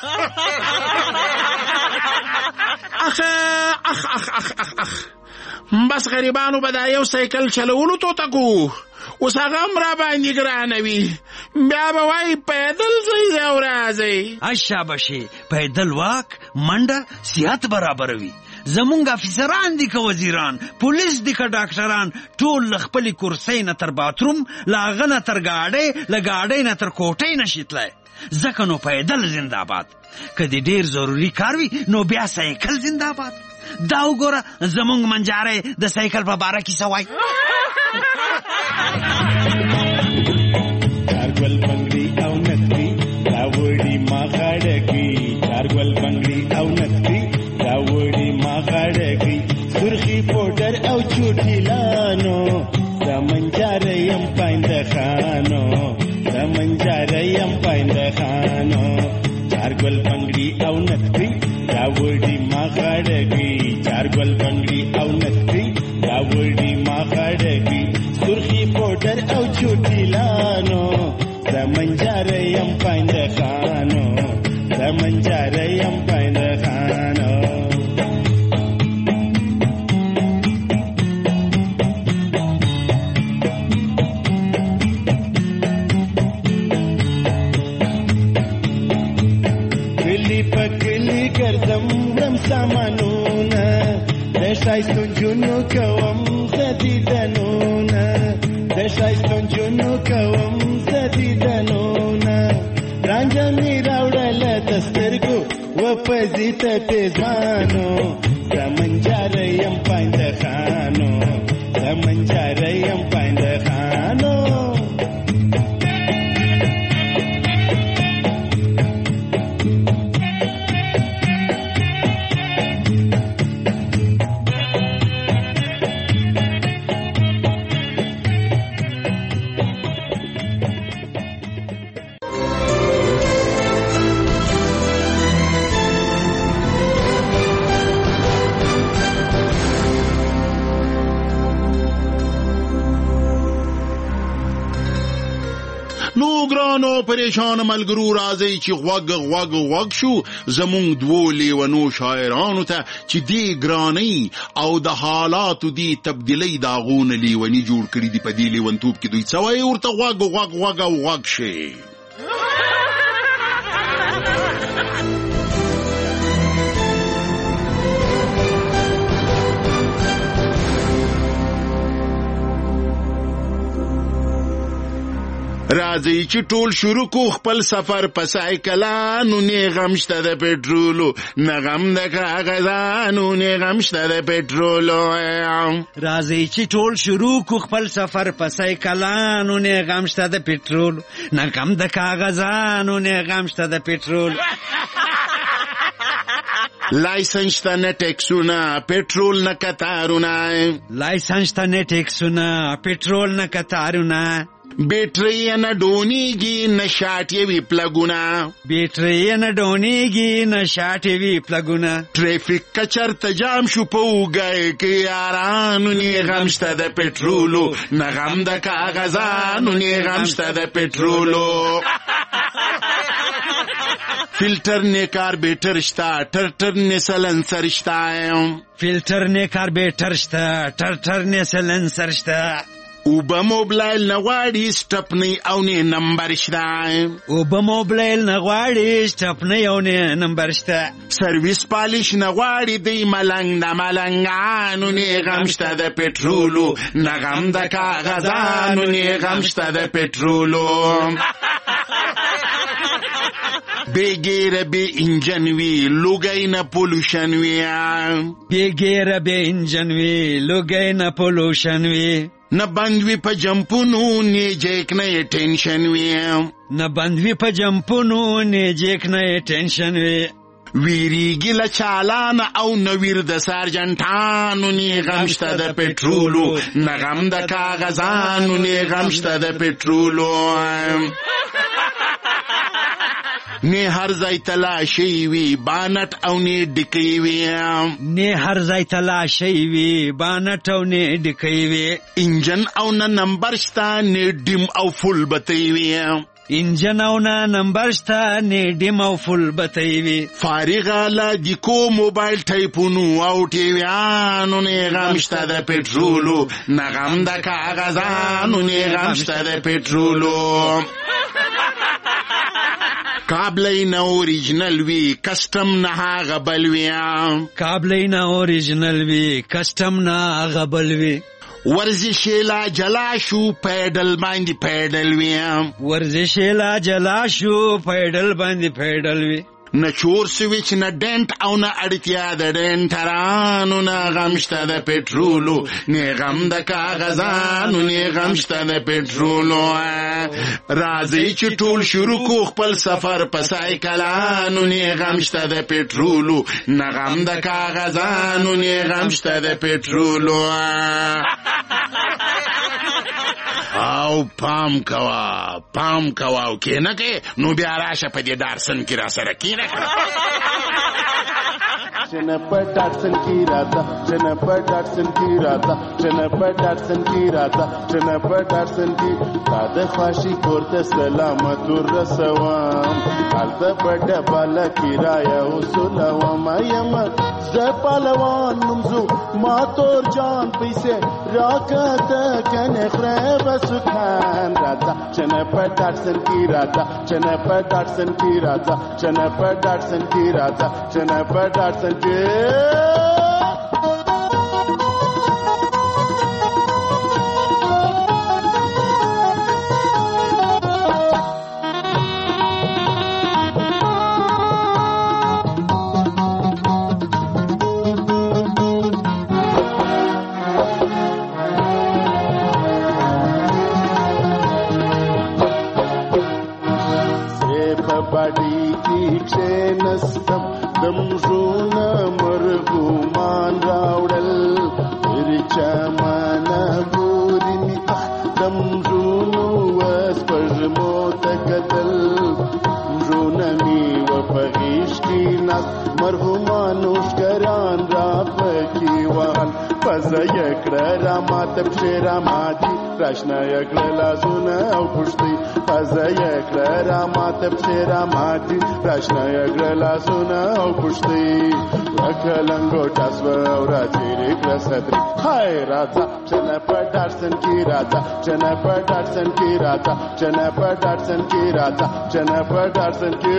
اخ اخ اخ اخ اخ اخ، بس غریبانو به دا یو سایکل چلولو توته کو، اوس هغه هم را باندې ګرانوي. بیا به وایي پیدل ځئ او راځئ. شاباشي، پیدل واک منډه صحت برابروي. زمونږ افیسران دي که وزیران، پولیس دي که ډاکټران، ټول له خپلې کرسۍ نه تر باتروم، له هغه نه تر ګاډۍ، له ګاډۍ نه تر کوټۍ نشي تللی. ځکه نو پیدل زنده‌باد. که د ډېر ضروري کار وي نو بیا سایکل زنده‌باد. دا وګوره زمونږ منجاری د سایکل په باره کې څه وایي. چارګل بنګړي او نتري راوړي ما غاړګي، چارګل بنګړي او نتري راوړي ما غاړګي، سرخي پوډر او چوټي لانو، د منجاری يم پاینده خانو، د منجاری يم پاینده خانو. چارګل بنګړي او نتري راوړي ما غاړګي، چارګل بنګړي او نتري راوړي ما غاړګي، سرخي پوډر او چوټي لانو، د منجاری يم پاینده خانو، د منجاری يم پاینده خانو. سامانونه د شایستو جنو کوم زدیدنونه، د شایستو جنو کوم زدیدنونه، رانجه می راوړل د سترګو و پزی ته تیزانو، د منجاری يم پاینده خانو، د منجاری يم پاینده خانو. نو ګرانو پریشان ملګرو راځي چې غوږ غوږ غوږ شو زمونږ دوو لیونو شاعرانو ته چې دی ګرانۍ او د حالاتو دی تبدیلی داغونه لیونی جوړ کړي دي په دې لیونتوب کې دوی څه وایي ورته غوږ غوږ غوږ او غوږ شي. راځي چې ټول شروع کو خپل سفر په سایکلانو نه غم شته د پټرولو نه غم د کاغذانو نه غم شته د پټرولو راځي چې ټول شروع کو خپل سفر په سایکلانو نه غم شته د پټرولو نه غم د کاغذانو نه غم شته د پټرولو لایسنس ته نه ټیکسونه پټرول نه کتارونه لایسنس ته نه ټیکسونه پټرول نه کتارونه بیټری نه ډونیږي نه شاټي وی پلګونه بیټری نه ډونیږي نه شاټي وی پلګونه ټریفیک کچر ته جام شو پوګای کې یارانو نه غم شته د پټرولو نه غم د کاغذانو نه غم شته د پټرولو فلټر نه کاربیټر شتا ټرټر نه سلنسر شتا فلټر نه کاربیټر شتا ټرټر نه سلنسر شتا اوبه موبلایل نه غواړي سټپنی او نه نمبر شته اوبه موبلایل نه غواړي سټپنی او نه نمبر شته سرویس پالیش نه غواړي دی ملنګ د ملنګانو نه غم شته د پټرولو نه غم د کاغذانو نه غم شته د پټرولو بیگیره بی انجن وی لوګای نه پولوشن وی بیگیره بی انجن وی لوګای نه پولوشن وی نه بندوی په جمپونو نه جیک نه ټینشن وی نه بندوی په جمپونو نه جیک نه ټینشن وی ویریږي له چالان او نویر د سارجنټانو نه غم شته د پټرولو نه غم د کاغذانو نه غم شته د پټرولو نه هر ځای تلاشي وی بانټ او نه ډکی وی نه هر ځای تلاشي وی بانټ او نه ډکی وی انجن او نه نمبر شته نه ډیم او فل بتی وی انجن او نه نمبر شته نه ډیم او فل بتی وی فارغ لا د کو موبایل ټایپونو او ټیویانو نه غم شته د پټرولو نه غم د کاغذانو نه غم شته د پټرولو کابلی نه اوریجنل وی کسٹم نه هغه بل وی کابلی نه اوریجنل وی کسٹم نه هغه بل وی ورزش لا جلا شو پیدل باندې پیدل وی ورزش لا جلا شو پیدل باندې پیدل وی نه چور سویچ نه ډنټ او نه اړتیا د ډنټرانو نه غم شته د پټرولو نه غم د کاغذانو نه غم شته د پټرولو راځي چې ټول شروع کو خپل سفر په سایکلانو نه غم شته د پټرولو نه غم د کاغذانو نه غم شته د پټرولو او پام کوا او کینه کې نو بیا راشه په دې دارسن کې را سره کینه Jennifer Dodson की राता Jennifer Dodson की राता Jennifer Dodson की राता Jennifer Dodson की ताद ख्वाशी कोरते सलामत रसवाम हालत बड़ा बाला किराया उसुलवाम यम ज़पालवान नुमज़ु मातोर जान पैसे राकत कने ख़रेब सुखान राता Jennifer Dodson की राता Jennifer Dodson की राता Jennifer Dodson की राता Jennifer Dodson बड़ी की क्षेनस्तम दमजून मरगुमान रावडल इरचमान बुरिनी दमजून वस्पजमो तकतल जूनमी वपगिश्ती नास मरगुमानुष्करान रापकी वाहन फजयकड़ रामात शेरामाती राशनायकड़ लाजुन औ पुष्टी फजयकड़ रामात शेरामाती राशनायकड़ लाजुन औ पुष्टी रखलंगोटा स्वरा तेरे प्रसद्री हाय राजा Jennifer Dodson की राजा Jennifer Dodson की राजा Jennifer Dodson की राजा Jennifer Dodson की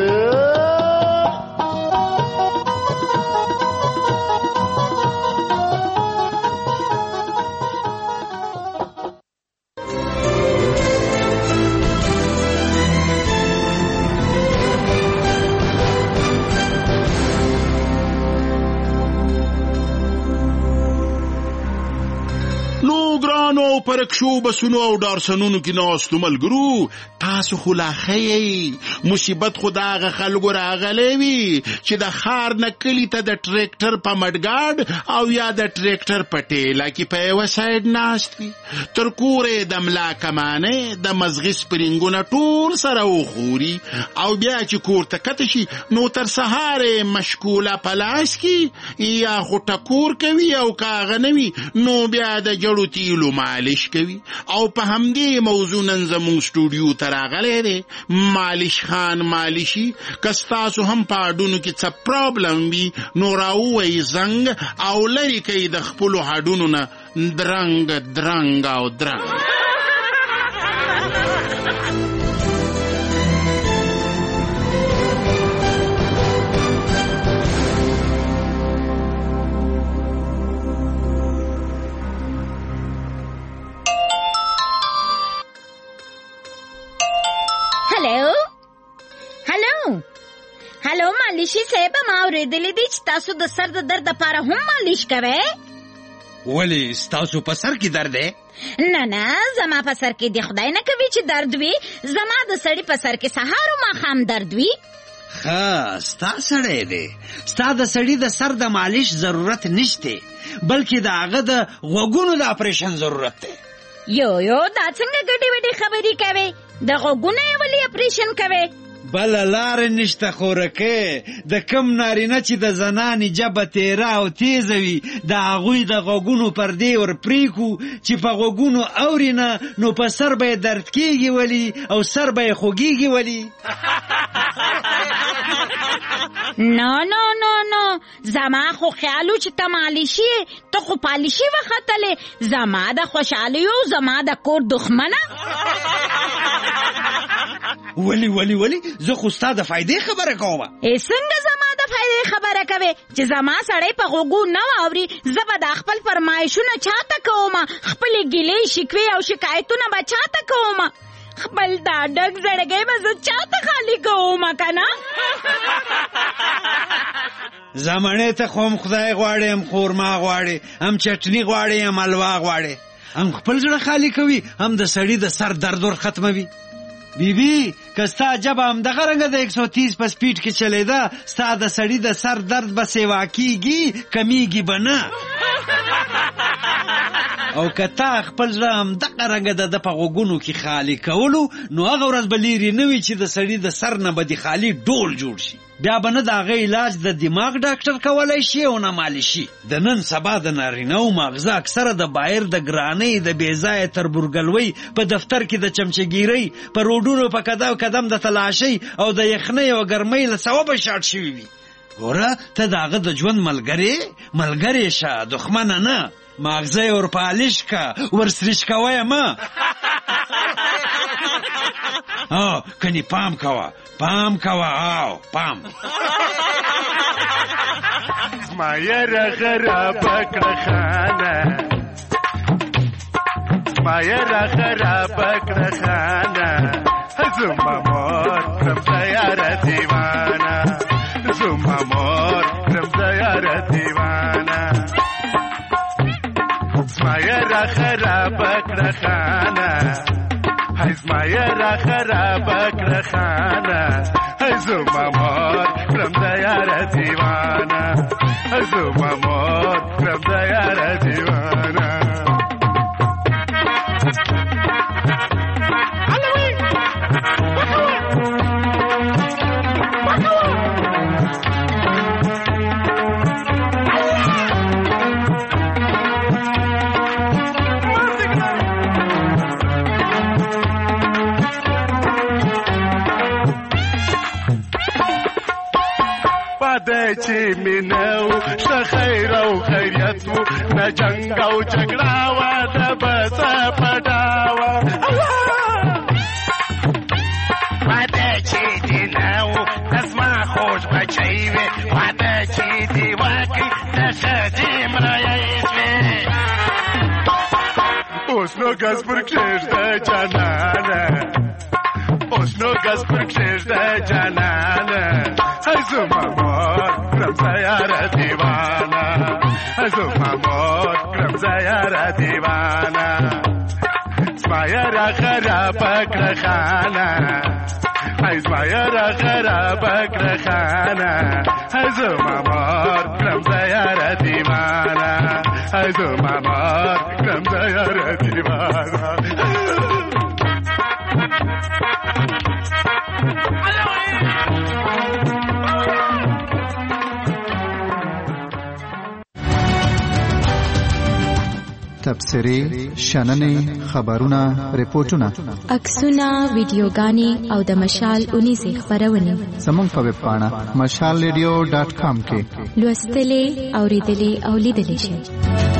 ګرانو پر کښو بسونو او ډارسنونو کې ناستو ملګرو، تاسو خو لا ښه یې. مصیبت خو د هغه خلکو راغلی وي چې د ښار نه کلي ته د ټریکټر په مډګاډ او یا د ټریکټر په ټیله کې په یوه سایډ ناست وي. تر کوره د ملا کمانې د مزغي سپرینګونه ټول سره وخوري او بیا چې کور ته کته شي نو تر سهارې مشکوله په لاس کې یا خو ټکور کوي او که هغه نه وي نو بیا د جړو تیلو مالش کوي. او په همدې موضوع نن زموږ سټوډیو ته راغلی دی مالش خان مالشي. که ستاسو هم په هډونو کې څه پرابلم وي نو راووایي زنګ او لرې کوي د خپلو هډونو نه درنګ درنګ او درنګ. هلو مالشي صاحب، ما اورېدلی دی چې تاسو د سر د درد لپاره هم مالش کوئ. ولې ستاسو په سر کې درد دی؟ نه زما په سر کې دی خدای نه کوي چې درد وي. زما د سړي په سر کې سهار او ماښام درد وي. ښه ستا سړی دی، ستا د سړي د سر د مالش ضرورت نشته بلکې د هغه د غوږونو د اپریشن ضرورت دی. یو دا څنګه ګډې وډې خبرې کوي؟ د غوږونو یې ولې اپریشن کوي؟ بله لار نشته خورکه. د کم نارینه چې د زنانې جبه تیره او تیزه وي د هغوی د غوږونو پردې ور پریکو چې په غوږونو اوري نه نو په سر به یې درد کیږي ولی او سر به یې خوږیږي ولی. نو زما خو خیالو چې ته مالشي ته خو پالشي وختلې. زما د خوشحالیو زما د کور دښمنه. ولی زه خو ستا د فایدې خبره کوم. څنګه زما د فایدې خبره کوي چې زما سړی په غوږو نه اوري؟ زه به د خپل فرمایشونه چاته کوم؟ خپلې ګیلې شکوې او شکایتونه به چاته کوم؟ خپل دا ډک زړګی به زه چاته خالی کوم که نه؟ زمانې ته خو هم خدای غواړي، هم خورما غواړي، هم چټني غواړي، هم حلوا غواړي، هم خپل زړه خالی کوي، هم د سړي د سر درد ور ختموي. بیبي که ستا جبه همدغه رنګه د 130 په سپیډ کې چلیده ستا د سړي د سر درد به سیوا کیږي کمیږي به نه. او که تا خپل زړه همدغه رنګه د په غوږونو کې خالي کولو نو هغه ورځ به لیرې نه وي چې د سړي د سر نه به د خالي ډول جوړ شي. بیا به نه د هغه علاج د دماغ ډاکټر کولی شي او نه مالشي. د نن سبا د نارینه‌و ماغزه اکثره د بایر د ګرانۍ د بېځایه تربورګلوۍ په دفتر کې د چمچهګیرۍ په روډونو په قدم د تلاشۍ او د یخنۍ او ګرمۍ له سببه شاټ شوي وي. ګوره ته د هغه د ژوند ملګری شه، دښمنه نه. ماغزه یې ور پالش که ور سریش کوه مه. کنی پام کوه او پام. زما یره خرابه کړه خانه، زما یره خرابه کړه خانه، زما مور کړم تیاره دیوانه، زما مور کړم تیاره دیوانه. زما یره خرابه کړه خانه، زما یره خرابه کړه خانه، زما مور کړم تیاره دیوانه، زما مور کړم تیاره دیوانه. چې مینو شه خیر او خیریت و نه جنگ او جګړه وه د بڅه پټاوه. واده چې دې نه و د زما خوږ بچی وې، واده چې دې وکړي د ښځې مریی شوې. اوس نو ګز پر کښېږده جانانه، اوس نو ګز پر کښېږده جانانه، زما مور کړم تیاره دیوانه، زما مور کړم زیاره دیوانه زما یاره خراب کړه خانه زما یاره خراب کړه خانه زما مور کړم زیاره دیوانه زما مور کړم زیاره دیوانه تبصرې شننې خبرونه ریپورتونه عکسونه ویډیوګانې او د مشال 19 خبرونه زموږ په ویب پاڼه mashalradio.com کې لوستلې اوریدلې او لیدلې شي